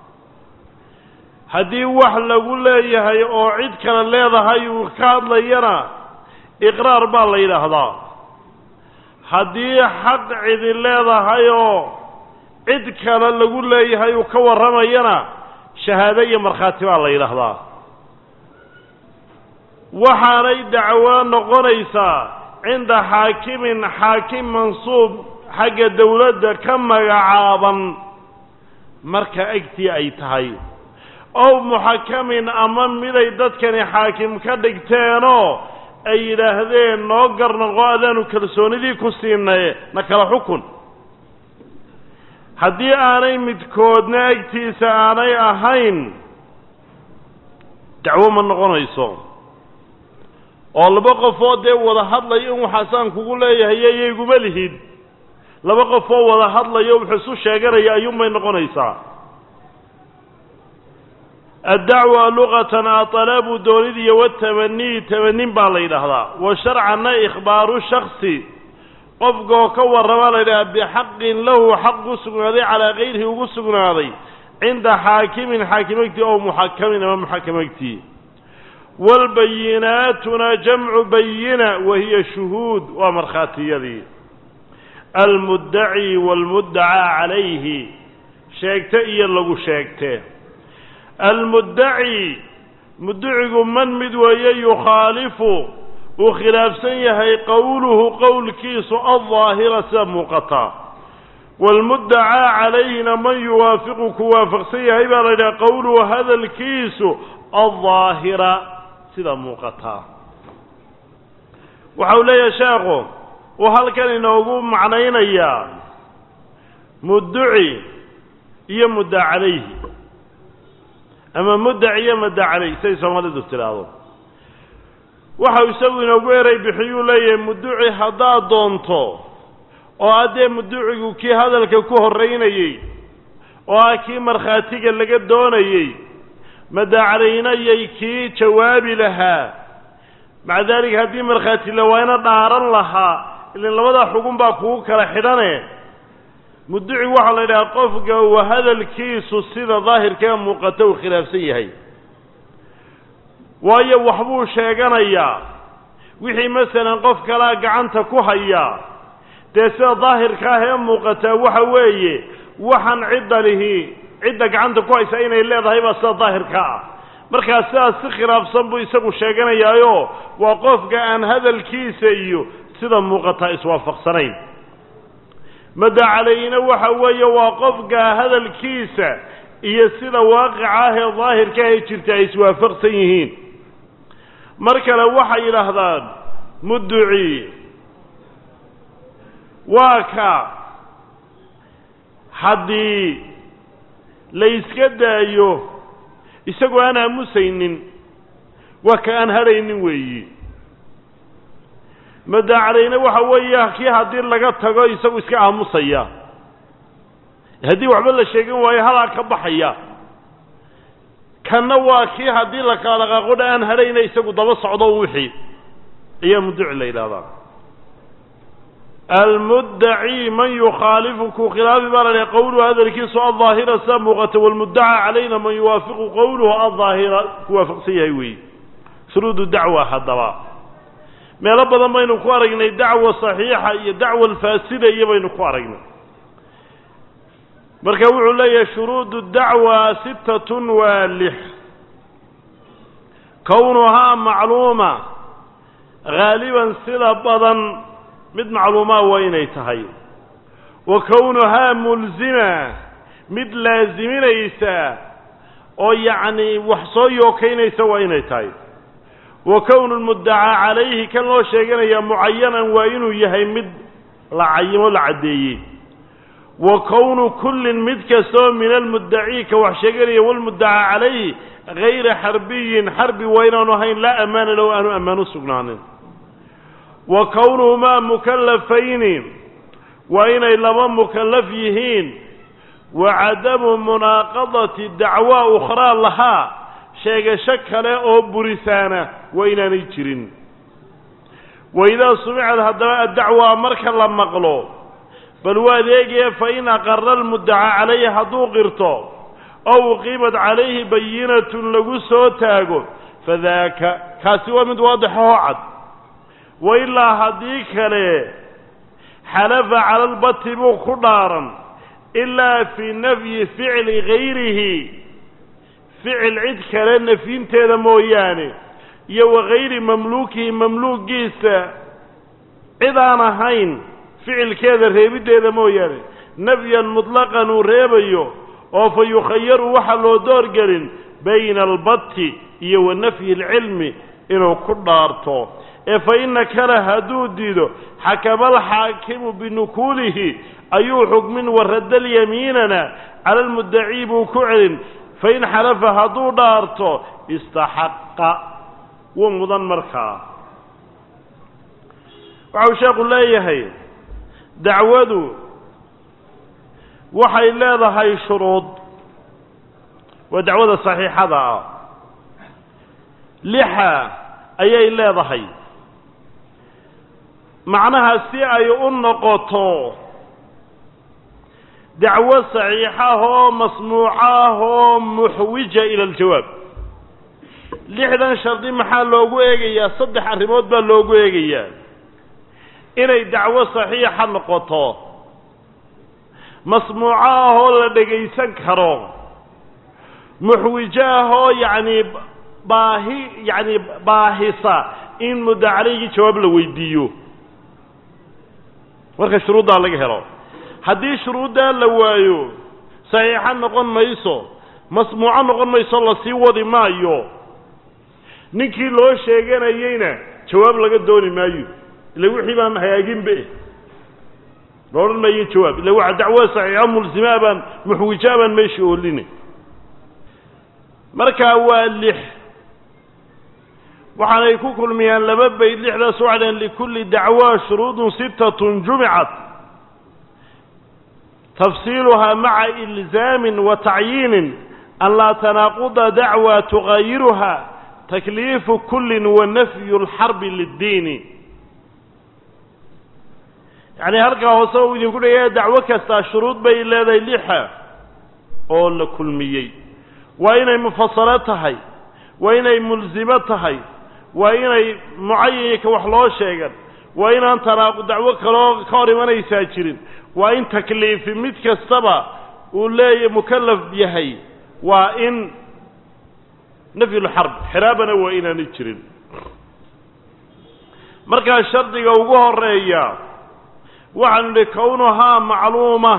haddii wax lagu leeyahay oo cid kale leedahay uu ka hadlayana iqraar baa la yidhaahdaa haddii xaq cidi leedahay oo cid kale lagu leeyahay uu ka warramayana shahaado iyo markhaati baa la yidhaahdaa waxaanay dacwo noqonaysaa cinda xaakimin xaakim mansuub xagga dawladda ka magacaaban marka agtii ay tahay ow muxakamin ama miday dadkani xaakim ka dhigteenoo ay yidhaahdeen noo garnaqo adaanu kalsoonidii ku siinay na kala xukun haddii aanay midkoodna agtiisa aanay ahayn dacwo ma noqonayso oo laba qofoo dee wada hadlayo in waxaasaan kugu leeyahay iyayguma lihid laba qofoo wada hadlayo wuxuu isu sheeganaya ayuunbay noqonaysaa addacwa luqatan atalabu doonid iyo watamanii tamanin baa la yidhaahdaa wa sharcanna ikhbaaru shaksi qofkoo ka warrama la yidhaha bixaqin lahu xaq u sugnaaday calaa kayrihi ugu sugnaaday cinda xaakimin xaakimagtii oo muxakamin ama muxakamagtii waalbayinaatuna jamcu bayina wahiya shuhuud waa markhaatiyadii almuddaci waalmuddacaa calayhi sheegte iyo lagu sheegte almuddaci muddacigu man mid weeye yukhaalifu uu khilaafsan yahay qowluhu qowlkiisu aldaahira sida muuqata waalmuddacaa calayhina man yuwaafiqu ku waafaqsan yahay baa la yidhaha qowluhu hadalkiisu aldaahira sida muuqataa waxa uu leeyahay sheekhu uu halkan inoogu macnaynayaa mudduci iyo mudda calayhi ama muddac iyo mudda calayhi say soomaalidu tidhaahdo waxau isagu inoogu eray bixiyuu leeyahay mudduci haddaad doonto oo addee mudducigu kii hadalka ku horraynayey oo ah kii markhaatiga laga doonayey madacalaynayay kii jawaabi lahaa maca daalika haddii markhaati la waayna dhaaran lahaa ilan labadaa xugun baa kugu kala xidhane mudduci waxaa la yidhahaa qofka uu hadalkiisu sida daahirkaa muuqata uu khilaafsan yahay waayo waxbuu sheeganayaa wixii masalan qof kalaa gacanta ku hayaa dee sida daahirka ah ee muuqataa waxa weeye waxaan cidda lihi cidda gacanta ku haysa inay leedahay baa sida daahirka ah markaa sidaas si khilaafsan buu isagu sheeganayaayo waa qofka aan hadalkiisa iyo sida muuqataa iswaafaqsanayn madda calayhina waxa weeye waa qofka hadalkiisa iyo sida waaqica ah ee daahirka ay jirta ay iswaafaqsan yihiin mar kale waxay yidhaahdaan mudduci waa ka haddii la iska daayo isagoo aan aamusaynin waa ka aan hadhaynin weeyi madda calayhina waxa weeye kii haddii laga tago isagu iska aamusaya haddii waxba la sheegin waayo halaa ka baxaya kanna waa kii haddii la kala dhaqaaqodha aan hadhayna isagu daba socdo wixii ayaa mudduci la yidhahdaa almuddaci man yukhaalifu ku khilaafi baa la dhahay qowluhu hadalkiisu aldaahira sida muuqata walmuddaca calayna man yuwaafiqu qowluhu aldaahira ku waafaqsan yahay weeye shuruudu dacwa haddaba meelo badan baynu ku aragnay dacwa saxiixa iyo dacwa alfaasida iyo baynu ku aragnay marka wuxuu leeyahay shuruudu dacwa sittatun waa lix kownuhaa macluuma haaliban sida badan mid macluumaa waa inay tahay وكونها ملزمة مثل لازم ليس أو يعني وحصي وكين سوين تاي وكون المدعى عليه كان له شيئا معينا وإنه يهي مد لعين والعدي وكون كل مد كسو من المدعي كوحشيقري والمدعى عليه غير حربي حربي وإنه نهين لا أمان لو أنه أمان سقنان وكونهما مكلفين وإن إلا مكلفيهين وعدم مناقضة الدعوة أخرى لها شيء شكل أو برسانة وإن نجرين وإذا سمعت هذا الدعوة مركا لما قلوا بل وذيك فإن أقر المدعى عليه هدو قرطو أو قيمت عليه بينة لقصه تاقو فذاك كاسوا من واضحه عد وإلا هديك له حلف على البطب خضارا إلا في نفي فعل غيره فعل عد كلان في انتهى موياني يو غير مملوكه مملوك جيسا إذا نهين فعل كذا ريبيد هذا موياني نفيا مطلقا وريبيو أو فيخير وحلو دور قرن بين البط يو النفي العلمي إنه كدارته فإن كره هدود ديدو حكم الحاكم بنكوله أيو حكم ورد اليميننا على المدعي بكعل فإن حلف هدو دارته استحق ومضان مركا وعوشاق الله يهي دعوذو وحي الله هاي شروط ودعوذ صحيح هذا لحى أي الله هاي معناها سيئة النقطة دعوة صحيحة مصنوعة محوجة إلى الجواب لحدا شرطي محال لوغو ايغيا صدح arrimood baa loogu eegaya inay dacwo saxiixa noqoto masmuuca oo la dhageysan karo muxwijaah oo yaani baahi yaani baahisa in mudacaligi jawaab la weydiiyo marka shuruuda laga helo hadii shuruuda la waayo saxiixa noqon mayso masmuuca noqon mayso la sii wadi maayo ninkii loo sheeganayayna jawaab laga dooni maayo ila wixii baan hayaagin be looran maayo jawaab ila waxa dacwo saxiixa mulzima baan muxwijaban meeshi oolini marka waa lix waxaanay ku kulmiyaan laba bayd lixda su'aalan likulli dacwa shuruudun sittatun jumi'at تفصيلها مع إلزام وتعيين أن لا تناقض دعوى تغيرها تكليف كل ونفي الحرب للدين يعني هرقا وصوه يقول يا دعوة كستا شروط بي الله ذي لحا أولا كل ميي وإن مفصلتها وإن ملزمتها وإن معينك وحلو شيئا وإن أن تناقض دعوة كارمان يساجرين وإن تكليف متك السبع ولا مكلف بيهي وإن نفي الحرب حرابنا وإن نجرين مركز الشرط يوقوه الرئية وعن لكونها معلومة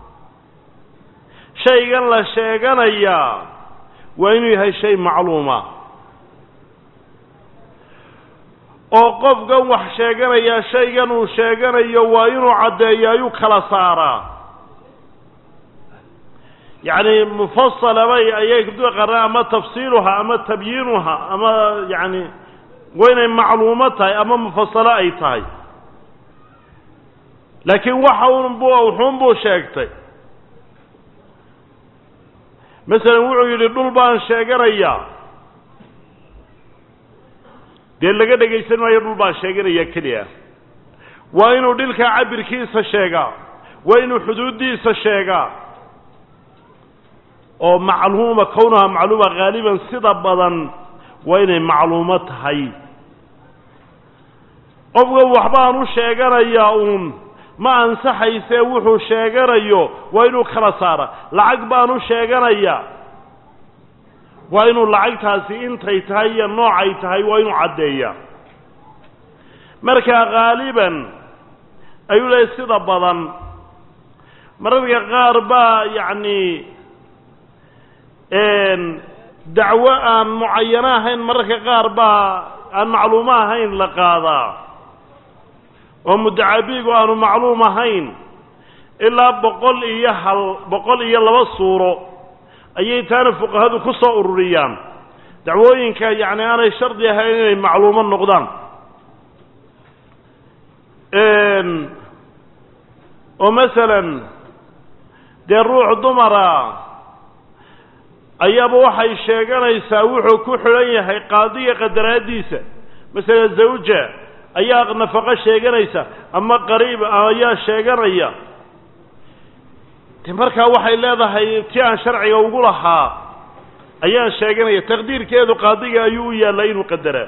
شيئا لا شيئا إياه وإنه هي شيء معلومة oo qofkan wax sheeganaya shaygan uu sheeganayo waa inuu cadeeyo kala saara يعني مفصلة بي أيك بدو قراءة أما تفصيلها أما تبيينها أما يعني وين معلوماتها أما مفصلة أي تاي لكن وحاون بو أو حون بو شاكتي مثلا وعو يلدول بان شاكريا دي لغا دغيسن ما يدول بان شاكريا كليا وينو دلك عبر كيسا شاكا وينو حدوديسا شاكا oo macluuma kownaha macluuma غالبا sida badan waa inay macluumaad tahay qofka waxbaan u sheeganaya uun ma ansaxayse wuxuu sheeganayo waa inuu kala saara lacag baan u sheeganaya waa inuu lacagtaasi intay tahay iyo noocay tahay waa inuu cadeeyaa marka غالبا ayuu leeyahay sida badan mararka qaar baa yacni dacwo aan mucayano ahayn mararka qaar baa aan macluumo ahayn la qaadaa oo muddacabiigu aanu macluum ahayn ilaa boqol iyo hal boqol iyo laba suuro ayay taana fuqahadu ku soo ururiyaan dacwooyinka yacni aanay shardi ahayn inay macluumo noqdaan oo masalan dee ruux dumara ayaaba waxay sheeganaysaa wuxuu ku xidhan yahay qaadiga qadaraadiisa masalan zawja ayaa nafaqo sheeganaysa ama qariib ayaa sheeganaya de markaa waxay leedahay ti aan sharciga ugu lahaa ayaan sheeganaya taqdiirkeedu qaadiga ayuu u yaallay inuu qadaraa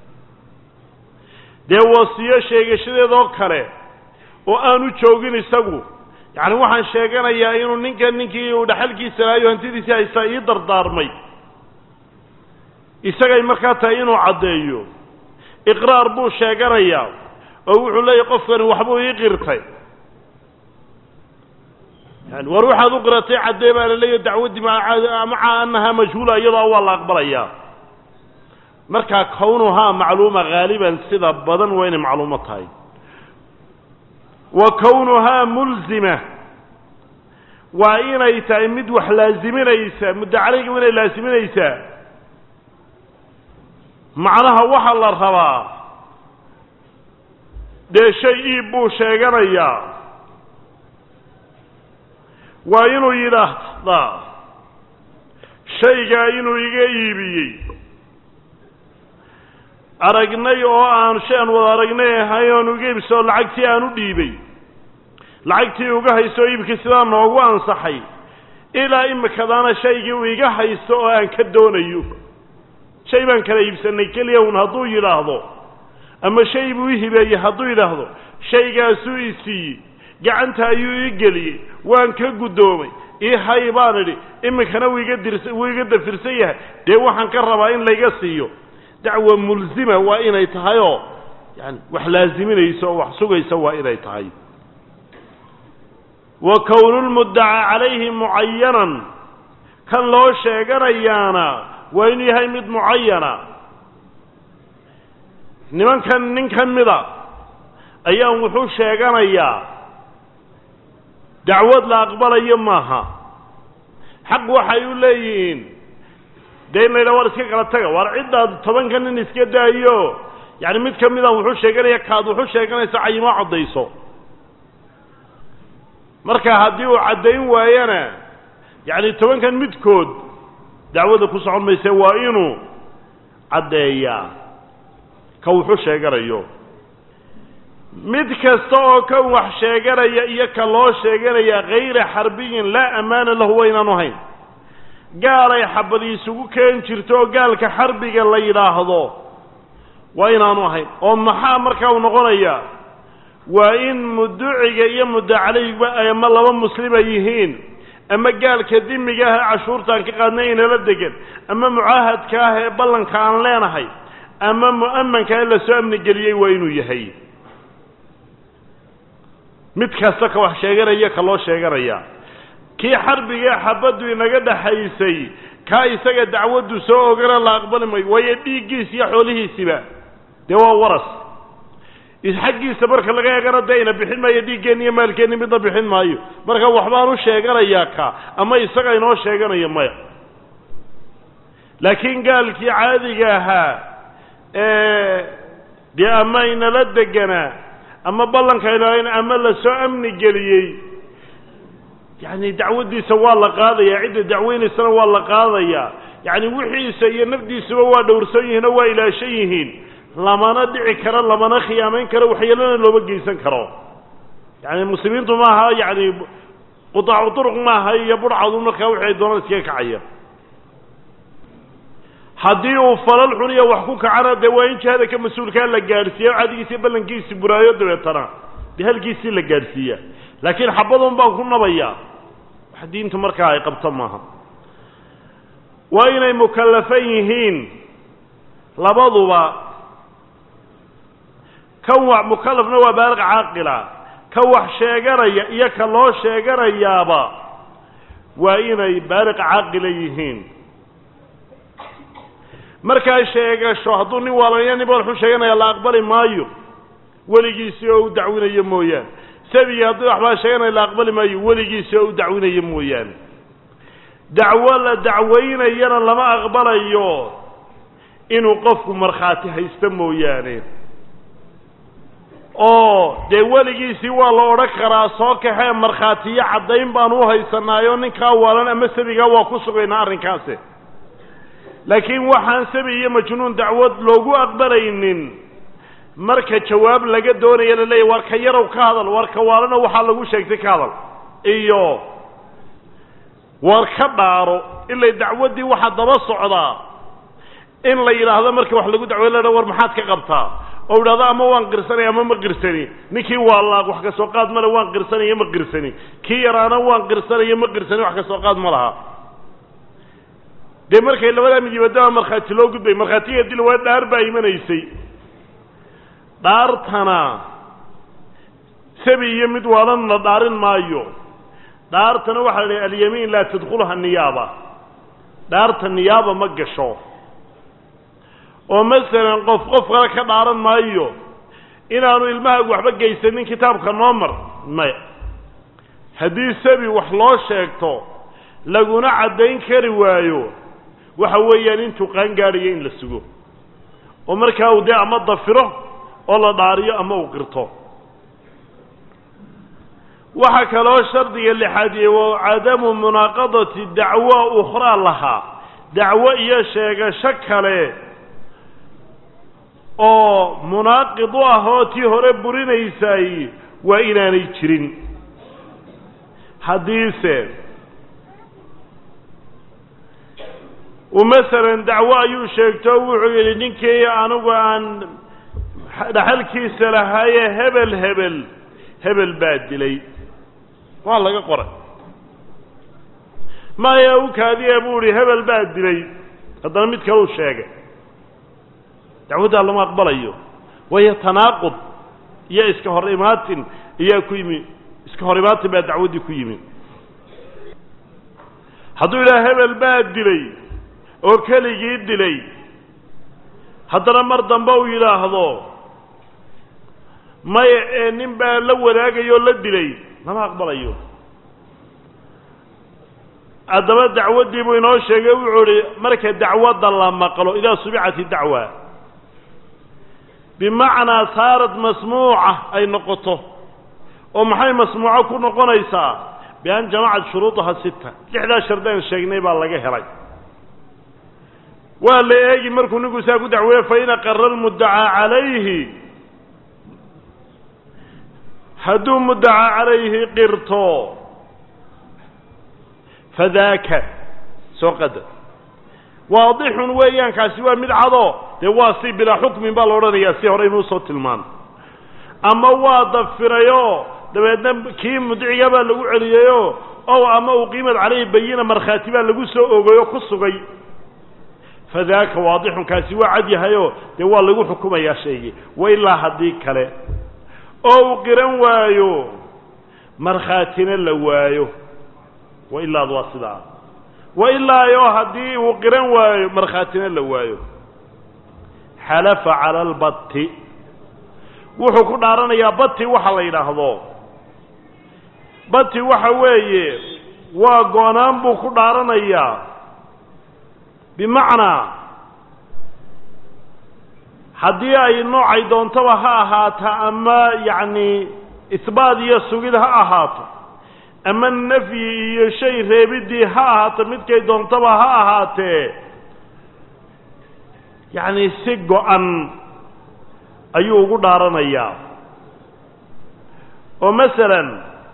dee wasiyo sheegashadeedoo kale oo aanu joogin isagu yacni waxaan sheeganayaa inuu ninkan ninkii uu dhaxalkiisa lahayo hantidiisii haysta ii dardaarmay isagay markaa tahay inuu caddeeyo iqraar buu sheeganayaa oo wuxuu leeyahy qofkani waxbuu ii qirtay yani war waxaad u qiratay caddee baa la leeyahy dacwaddii maca annahaa majhuula iyadoo waa la aqbalayaa markaa kownuhaa macluuma haaliban sida badan waa inay macluumo tahay wa kownuhaa mulzima waa inay tahay mid wax laaziminaysa mudda calayga inay laasiminaysaa macnaha waxaa la rabaa dee shay iib buu sheeganayaa waa inuu yidhaahdaa shaygaa inuu iga iibiyey aragnay oo aan shay aan wada aragnay ahay oon uga iibsoo lacagtii aan u dhiibay lacagtii uga haysto iibkii sidaa noogu ansaxay ilaa imikadaana shaygii uu iga haysto oo aan ka doonayo shay baan kala iibsanay keliya un hadduu yidhaahdo ama shay buu i hibeeyey hadduu yidhaahdo shaygaasuu i siiyey gacanta ayuu ii geliyey waan ka guddoomay ii hay baan idhi iminkana wuu iga dirs wuu iga dafirsan yahay dee waxaan ka rabaa in layga siiyo dacwa mulzima waa inay tahay oo yani wax laaziminaysa oo wax sugaysa waa inay tahay wa kownulmuddaca calayhi mucayanan kan loo sheeganayaana waa inuu yahay mid mucayana nimankan nin ka mida ayaan wuxuu sheeganayaa dacwad la aqbalayo maaha xaq waxay u leeyihiin dee in la yidhaha war iska kala taga war ciddaad tobanka nin iska daayo yani mid ka mida wuxuu sheeganaya kaad wuxuu sheeganaysa cayimo caddayso marka haddii uu caddayn waayana yacni tobankan midkood dacwada ku socon mayse waa inuu caddeeyaa ka wuxuu sheeganayo mid kasta oo kan wax sheeganaya iyo ka loo sheeganaya hayra xarbiyin laa amaana lahu waa inaanu hayn gaalay xabadi isugu keen jirto oo gaalka xarbiga la yidhaahdo waa inaanu ahayn oo maxaa markaa uu noqonayaa waa in mudduciga iyo mudda calayhba ama laba muslima yihiin ama gaalka dimiga ah ee cashuurtaan ka qaadnay inala degan ama mucaahadka ah ee ballanka aan leenahay ama mu'amanka ee lasoo amnigeliyey waa inuu yahay mid kasta ka wax sheeganaya ka loo sheeganaya kii xarbigae xabaddu inaga dhaxaysay kaa isaga dacwaddu soo ogana la aqbali mayo waayo dhiiggiis iyo xoolihiisiba dee waa waras xaggiisa marka laga eegana dee ina bixin maayo dhiiggeenni iyo maalkeenni midna bixin maayo marka waxbaan u sheeganayaa ka ama isaga inoo sheeganayo maya laakiin gaalkii caadiga ahaa ee dee ama inala deganaa ama ballanka ilaalayn ama lasoo amni geliyey yacni dacwaddiisa waa la qaadayaa cidda dacweynaysana waa la qaadayaa yacni wixiisa iyo nafdiisuba waa dhowrsan yihiin oo waa ilaashan yihiin lamana dhici karo lamana khiyaamayn karo waxyeelana looma geysan karo yacni muslimiintu maaha yacni qutaacu turuq maaha iyo budhcadu markaa wixii ay doonaan iskaga kacaya haddii uu falal xun iyo wax ku kacana dee waa in jihada ka mas-uulkaa la gaadhsiiya cadigiisi ballankiisi buraayo dabeetana dee halkiisii la gaadhsiiya laakiin xabadun baan ku nabayaa wax diinta markaa ay qabto maaha waa inay mukallafan yihiin labaduba kan wa mukallafna waa baaliq caaqila ka wax sheeganaya iyo ka loo sheeganayaaba waa inay baaliq caaqila yihiin markaa sheegasho hadduu nin waalanya nin baa wuxuu sheeganaya la aqbali maayo weligiisii oo u dacwinayo mooyaane sabiga hadduu waxbaa sheeganaya la aqbali maayo weligiisii oo u dacwinayo mooyaane dacwo la dacwaynayana lama aqbalayo inuu qofku markhaati haysto mooyaane oo dee weligiisii waa la odhan karaa soo kaxee markhaatiyo caddayn baan u haysanaayo ninkaa waalan ama sabigaa waa ku sugaynaa arrinkaasi laakiin waxaan sabi iyo majnuun dacwad loogu aqbalaynin marka jawaab laga doonaya la leeyahy war ka yarow ka hadal war ka waalana waxaa lagu sheegtay ka hadal iyo war ka dhaaro ilaa dacwaddii waxaa daba socdaa in la yidhaahdo marka wax lagu dacway la war maxaad ka qabtaa oo idhahdo ama waan qirsanay ama ma qirsani ninkii waa laaq wax ka soo qaad male waan qirsanay ma qirsani kii yaraana waan qirsanay ma qirsani wax ka soo qaad ma laha dee markay labadaa mid yimaadaan markhaati loo gudbay markhaatiga dil waa dhaar baa imanaysay dhaartana sabi iyo mid waalan la dhaarin maayo dhaartana waxaa la yidhaha alyamiin laa tadkhulha niyaaba dhaarta niyaaba ma gasho oo masalan qof qof kale ka dhaaran maayo inaanu ilmahaagu waxba geysanin kitaabka noo mar maya haddii sabi wax loo sheegto laguna caddayn kari waayo waxa weeyaan intuu qaangaadhayo in la sugo oo markaa uu dee ama dafiro oo la dhaariyo ama uu qirto waxaa kaloo shardiga lixaadiye wa cadamu munaaqadati dacwo ukhraa lahaa dacwo iyo sheegasho kale oo munaaqid u ah oo tii hore burinaysay waa inaanay jirin haddiise uu masalan dacwo ayuu sheegto wuxuu yidhi ninkii anigu aan dhaxalkiisa lahaaye hebel hebel hebel baa dilay waa laga qoray maya u kaadiye buu ihi hebel baa dilay haddana mid kale u sheegay dacwaddaa lama aqbalayo waayo tanaaqud iyo iska hor imaatin ayaa ku yimi iska hor imaatin baa dacwaddii ku yimi hadduu yidhaha hebel baa dilay oo keligii dilay haddana mar dambe uu yidhaahdo maya ee nin baa la wadaagayoo la dilay lama aqbalayo haddaba dacwaddii buu inoo sheegay wuxuu ihi marka dacwadda la maqlo idaa subicati dacwa bimacnaa saarad masmuuca ay noqoto oo maxay masmuuco ku noqonaysaa bian jamacat shuruudaha sita lixdaa shardaan sheegnay baa laga helay waa la eegi markuu ninku saa ku dacweeye fain aqara almuddacaa calayhi hadduu muddacaa calayhi qirto fadaaka soo qadar waadixun weeyaan kaasi waa mid cado dee waa si bilaa xukmin baa la odhanayaa si hore inuu soo tilmaano ama waa dafirayoo dabeedna kii mudciga baa lagu celiyeyoo ow ama uqiimad calayhi bayina markhaati baa lagu soo oogayoo ku sugay fadaaka waadixun kaasi waa cad yahayoo dee waa lagu xukumayaa shaygii wa ilaa haddii kale oo uu qiran waayo markhaatina la waayo wa ilaad waa sidaa wa ilaayo haddii uu qiran waayo markhaatina la waayo xalafa cala albatti wuxuu ku dhaaranayaa batti waxa la yidhaahdo batti waxa weeye waa go-naan buu ku dhaaranayaa bimacnaa haddii ay noocay doontaba ha ahaata ama yacni isbaad iyo sugid ha ahaato ama nafyi iyo shay reebidii ha ahaato midkay doontaba ha ahaatee yacni si go-an ayuu ugu dhaaranayaa oo masalan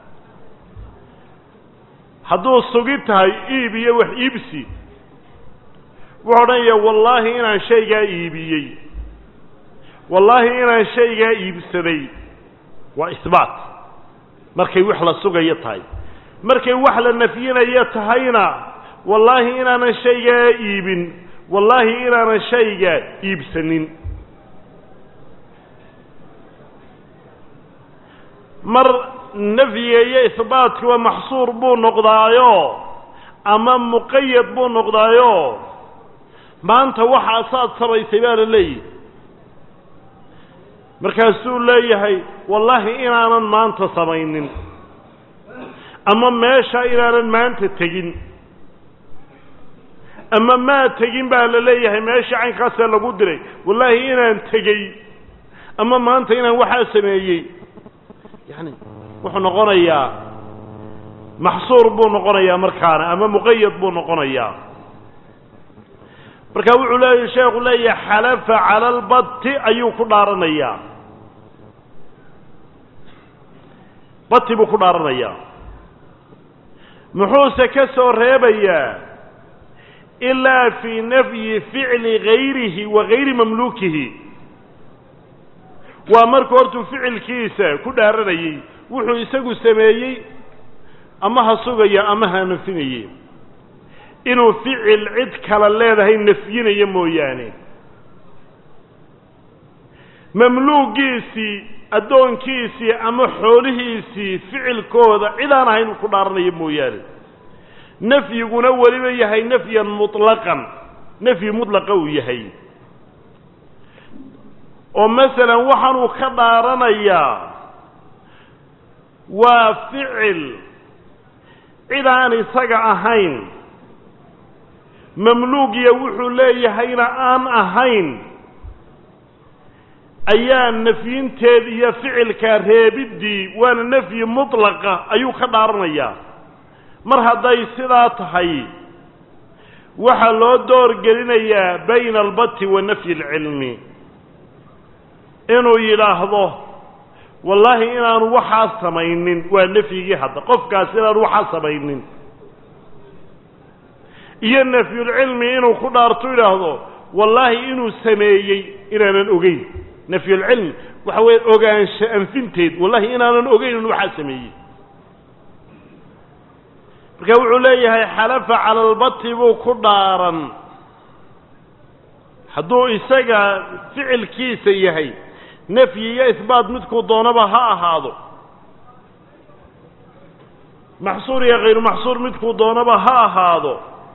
hadduu sugid tahay iib iyo wax iibsi wuxuu odhanayaa wallaahi inaan shaygaa iibiyey wallaahi inaan shaygaa iibsaday waa isbaat markay wax la sugayo tahay markay wax la nafyinayo tahayna wallaahi inaanan shaygaa iibin wallaahi inaanan shaygaa iibsanin mar nafyiga iyo isbaatkuwa maxsuur buu noqdaayo ama muqayad buu noqdaayo maanta waxaasaad samaysay baa la leeyahy markaasuu leeyahay wallaahi inaanan maanta samaynin ama meesha inaanan maanta tegin ama maa tegin baa la leeyahay meesha caynkaasee lagu diray wallaahi inaan tegey ama maanta inaan waxaa sameeyey yani wuxuu noqonayaa maxsuur buu noqonayaa markaana ama muqayad buu noqonayaa marka wuxuu leeyahay sheekhu leeyahay xalafa cala albati ayuu ku dhaaranayaa bati buu ku dhaaranayaa muxuuse ka soo reebayaa ilaa fii nafyi ficli gayrihi wa gayri mamluukihi waa markuu hortuu ficilkiisa ku dhaaranayey wuxuu isagu sameeyey ama ha sugaya ama ha nafinaye inuu ficil cid kala leedahay nafyinayo mooyaane mamluugiisii addoonkiisii ama xoolihiisii ficilkooda cid aan ahayn uu ku dhaaranayo mooyaane nafyiguna weliba yahay nafyan mutlaqan nafyi mutlaqa uu yahay oo masalan waxaanuu ka dhaaranayaa waa ficil cid aan isaga ahayn mamluugiya wuxuu leeyahayna aan ahayn ayaa nafyinteed iyo ficilka reebiddii waana nafyi mutlaqa ayuu ka dhaaranayaa mar hadday sidaa tahay waxaa loo doorgelinayaa bayna albati wa nafyi alcilmi inuu yidhaahdo wallaahi inaanu waxaa samaynin waa nafyigii hadda qofkaas inaanu waxaa samaynin iyo nafyulcilmi inuu ku dhaarto yidhaahdo wallaahi inuu sameeyey inaanan ogeyn nafyulcilmi waxa weeye ogaansho anfinteed wallahi inaanan ogeyn inu waxaa sameeyey marka wuxuu leeyahay xalafa cala albati buu ku dhaaran hadduu isaga ficilkiisa yahay nafyi iyo isbaat midkuu doonaba ha ahaado maxsuur iyo hayru maxsuur midkuu doonaba ha ahaado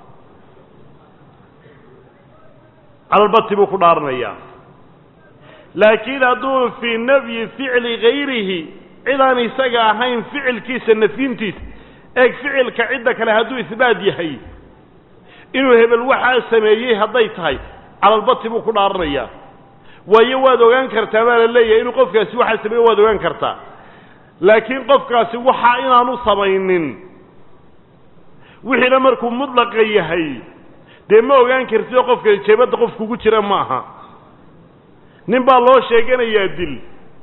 cala albati buu ku dhaaranayaa laakiin hadduu fii nafyi ficli gayrihi cid aan isaga ahayn ficilkiisa nafyintiisa eeg ficilka cidda kale hadduu isbaat yahay inuu hebel waxaa sameeyey hadday tahay cala albati buu ku dhaaranayaa waayo waad ogaan kartaa baa la leeyahay inuu qofkaasi waxaa sameeye waad ogaan kartaa laakiin qofkaasi waxaa inaanu samaynin wixiina markuu mutlaqa yahay dee ma ogaan kartidoo qofka jeebadda qof kugu jira ma aha nin baa loo sheeganayaa dil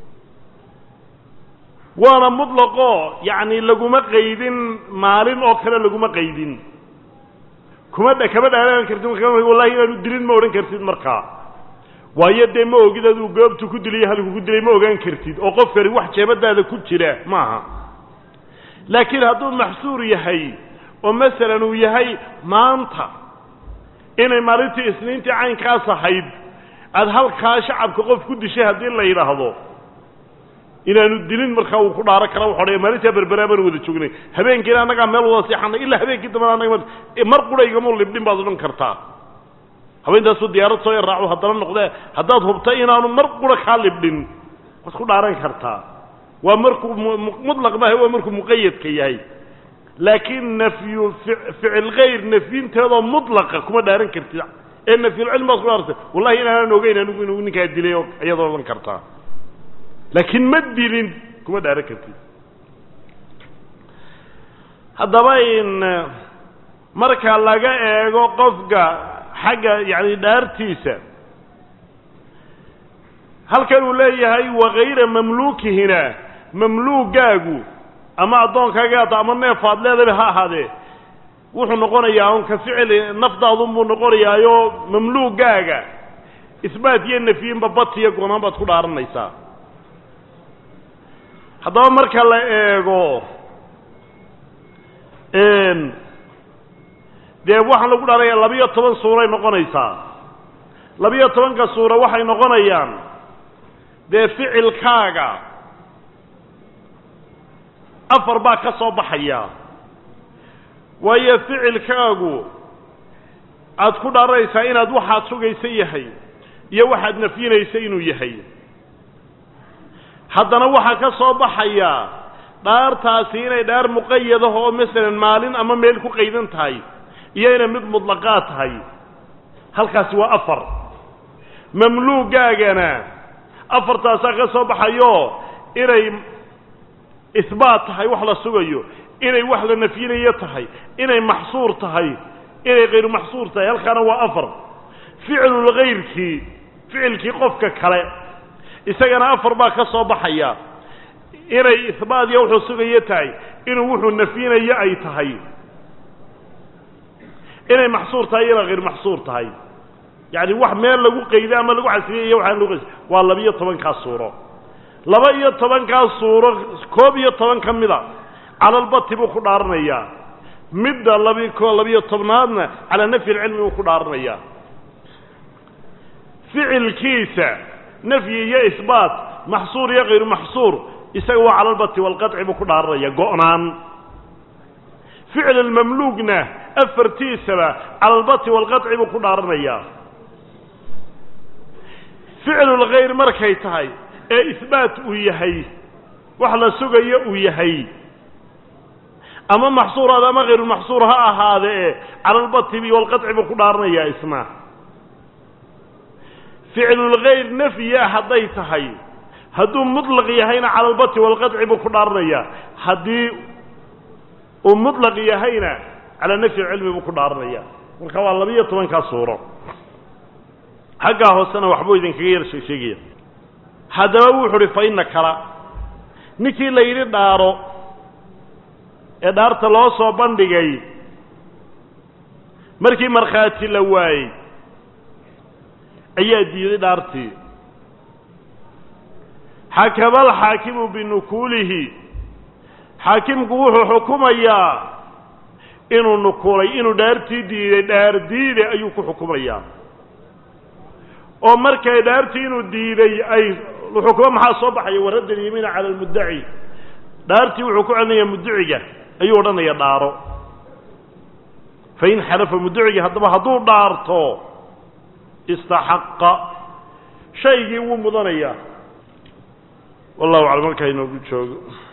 waana mutlaqoo yacni laguma qaydin maalin oo kale laguma qaydin kuma dha kama dhaaran kartid wallahi inaanu dilin ma odhan kartid markaa waayo dee ma ogid aduu goobtu ku diliyo halku ku dilay ma ogaan kartid oo qofkani wax jeebadaada ku jira maaha laakiin hadduu maxsuur yahay oo masalan uu yahay maanta inay maalintii isniintii caynkaas ahayd aada halkaa shacabka qof ku dishay haddii la yidhaahdo inaanu dilin markaa uu ku dhaaro kara wuxu odhaya maalintaa berberaa baan wada joognay habeenkiina annagaa meel wada seexanay ilaa habeenkii dambana annaga mar qura igamu libdhin baad odhan kartaa habeentaasuu diyaarad soo yarraacu haddana noqdee haddaad hubta inaanu mar qura kaa libdhin waad ku dhaaran kartaa waa markuu mutlaq maaha waa markuu muqayadka yahay laakiin nafyu ficil gayr nafyinteedoo mutlaqa kuma dhaaran kartid ee nafyulcilm baad ku dhaartay wallahi inaanan ogeyn anigu inuu ninkaa dilay oo iyadoo odhan kartaa laakiin ma dilin kuma dhaaran kartid haddaba in marka laga eego qofka xagga yacni dhaartiisa halkan uu leeyahay wakayra mamluukihina mamluugaagu ama addoonkaaga ama neefaad leedaba ha ahaadee wuxuu noqonayaa un ka ficili nafdaadunbuu noqonayaayo mamluugaaga isbaat iyo nafyinba batiyo goonaan baad ku dhaaranaysaa haddaba marka la eego dee waxaan lagu dhaaraya labiyo toban suuray noqonaysaa labiyo tobanka suura waxay noqonayaan dee ficilkaaga afar baa ka soo baxaya waayo ficilkaagu aad ku dhaaraysaa inaad waxaad sugaysa yahay iyo waxaad nafyinaysa inuu yahay haddana waxaa ka soo baxaya dhaartaasi inay dhaar muqayada oo masalan maalin ama meel ku qaydan tahay iyo inay mid mutlaqaa tahay halkaasi waa afar mamluugaagana afartaasaa ka soo baxayo inay isbaat tahay wax la sugayo inay wax la nafyinayo tahay inay maxsuur tahay inay غayr maxsuur tahay halkaana waa afar ficlu ghayrki ficilkii qofka kale isagana afar baa ka soo baxaya inay isbaat iyo wuxuu sugayo tahay inuu wuxuu nafyinayo ay tahay inay maxsuur tahay iyo غayr maxsuur tahay يعني wax meel lagu qeyday ama lagu xasbiyay waxa lagu qeys waa laba iyo toban ka suuro laba iyo toban ka suuro koob iyo toban kamida على البط buu ku dhaaranaya midda laba iyo tobnaadna على نفي العلم buu ku dhaaranaya ficilkiisa نفي iyo isbaat محصور iyo غير محصور isaga waa على البط والقطع buu ku dhaaranaya go'naan فعل المملوكنا أفرتيسبا على البط والقطع buu ku dhaaranaya فعل الغير markay tahay ee isbaat uu yahay wax la sugayo uu yahay ama maxsuur ama غير maxsuur ha ahaade على البط والقطع buu ku dhaaranaya isma فعل الغير نفي haday tahay haduu mutlaq yahayna على البط والقطع buu ku dhaaranaya hadii uu mutlaq yahayna على نفي العلم buu ku dhaaranaya marka waa laba iyo toban ka suuro xagga hoosana waxbuu idin kaga yar sheegaya hadaba wuxuu ri fayna kala ninkii la yiri dhaaro ee dhaarta loo soo bandhigay markii markhaati la waayay ayaa diiday dhaartii حكم الحاكم بنكوله حاكمku wuxuu xukumayaa inuu nukulay inuu dhaartii diiday dhaar diiday ayuu ku xukumayaa oo markay dhaartii inuu diiday ay xukumo maxaa soo baxay warad yimiina cala almuddaci dhaartii wuxuu ku celinayaa muddaciga ayuu odhanaya dhaaro fain xalafa muddaciga haddaba hadduu dhaarto istaxaqa shaygii wuu mudanayaa والله أعلم. كاين وجود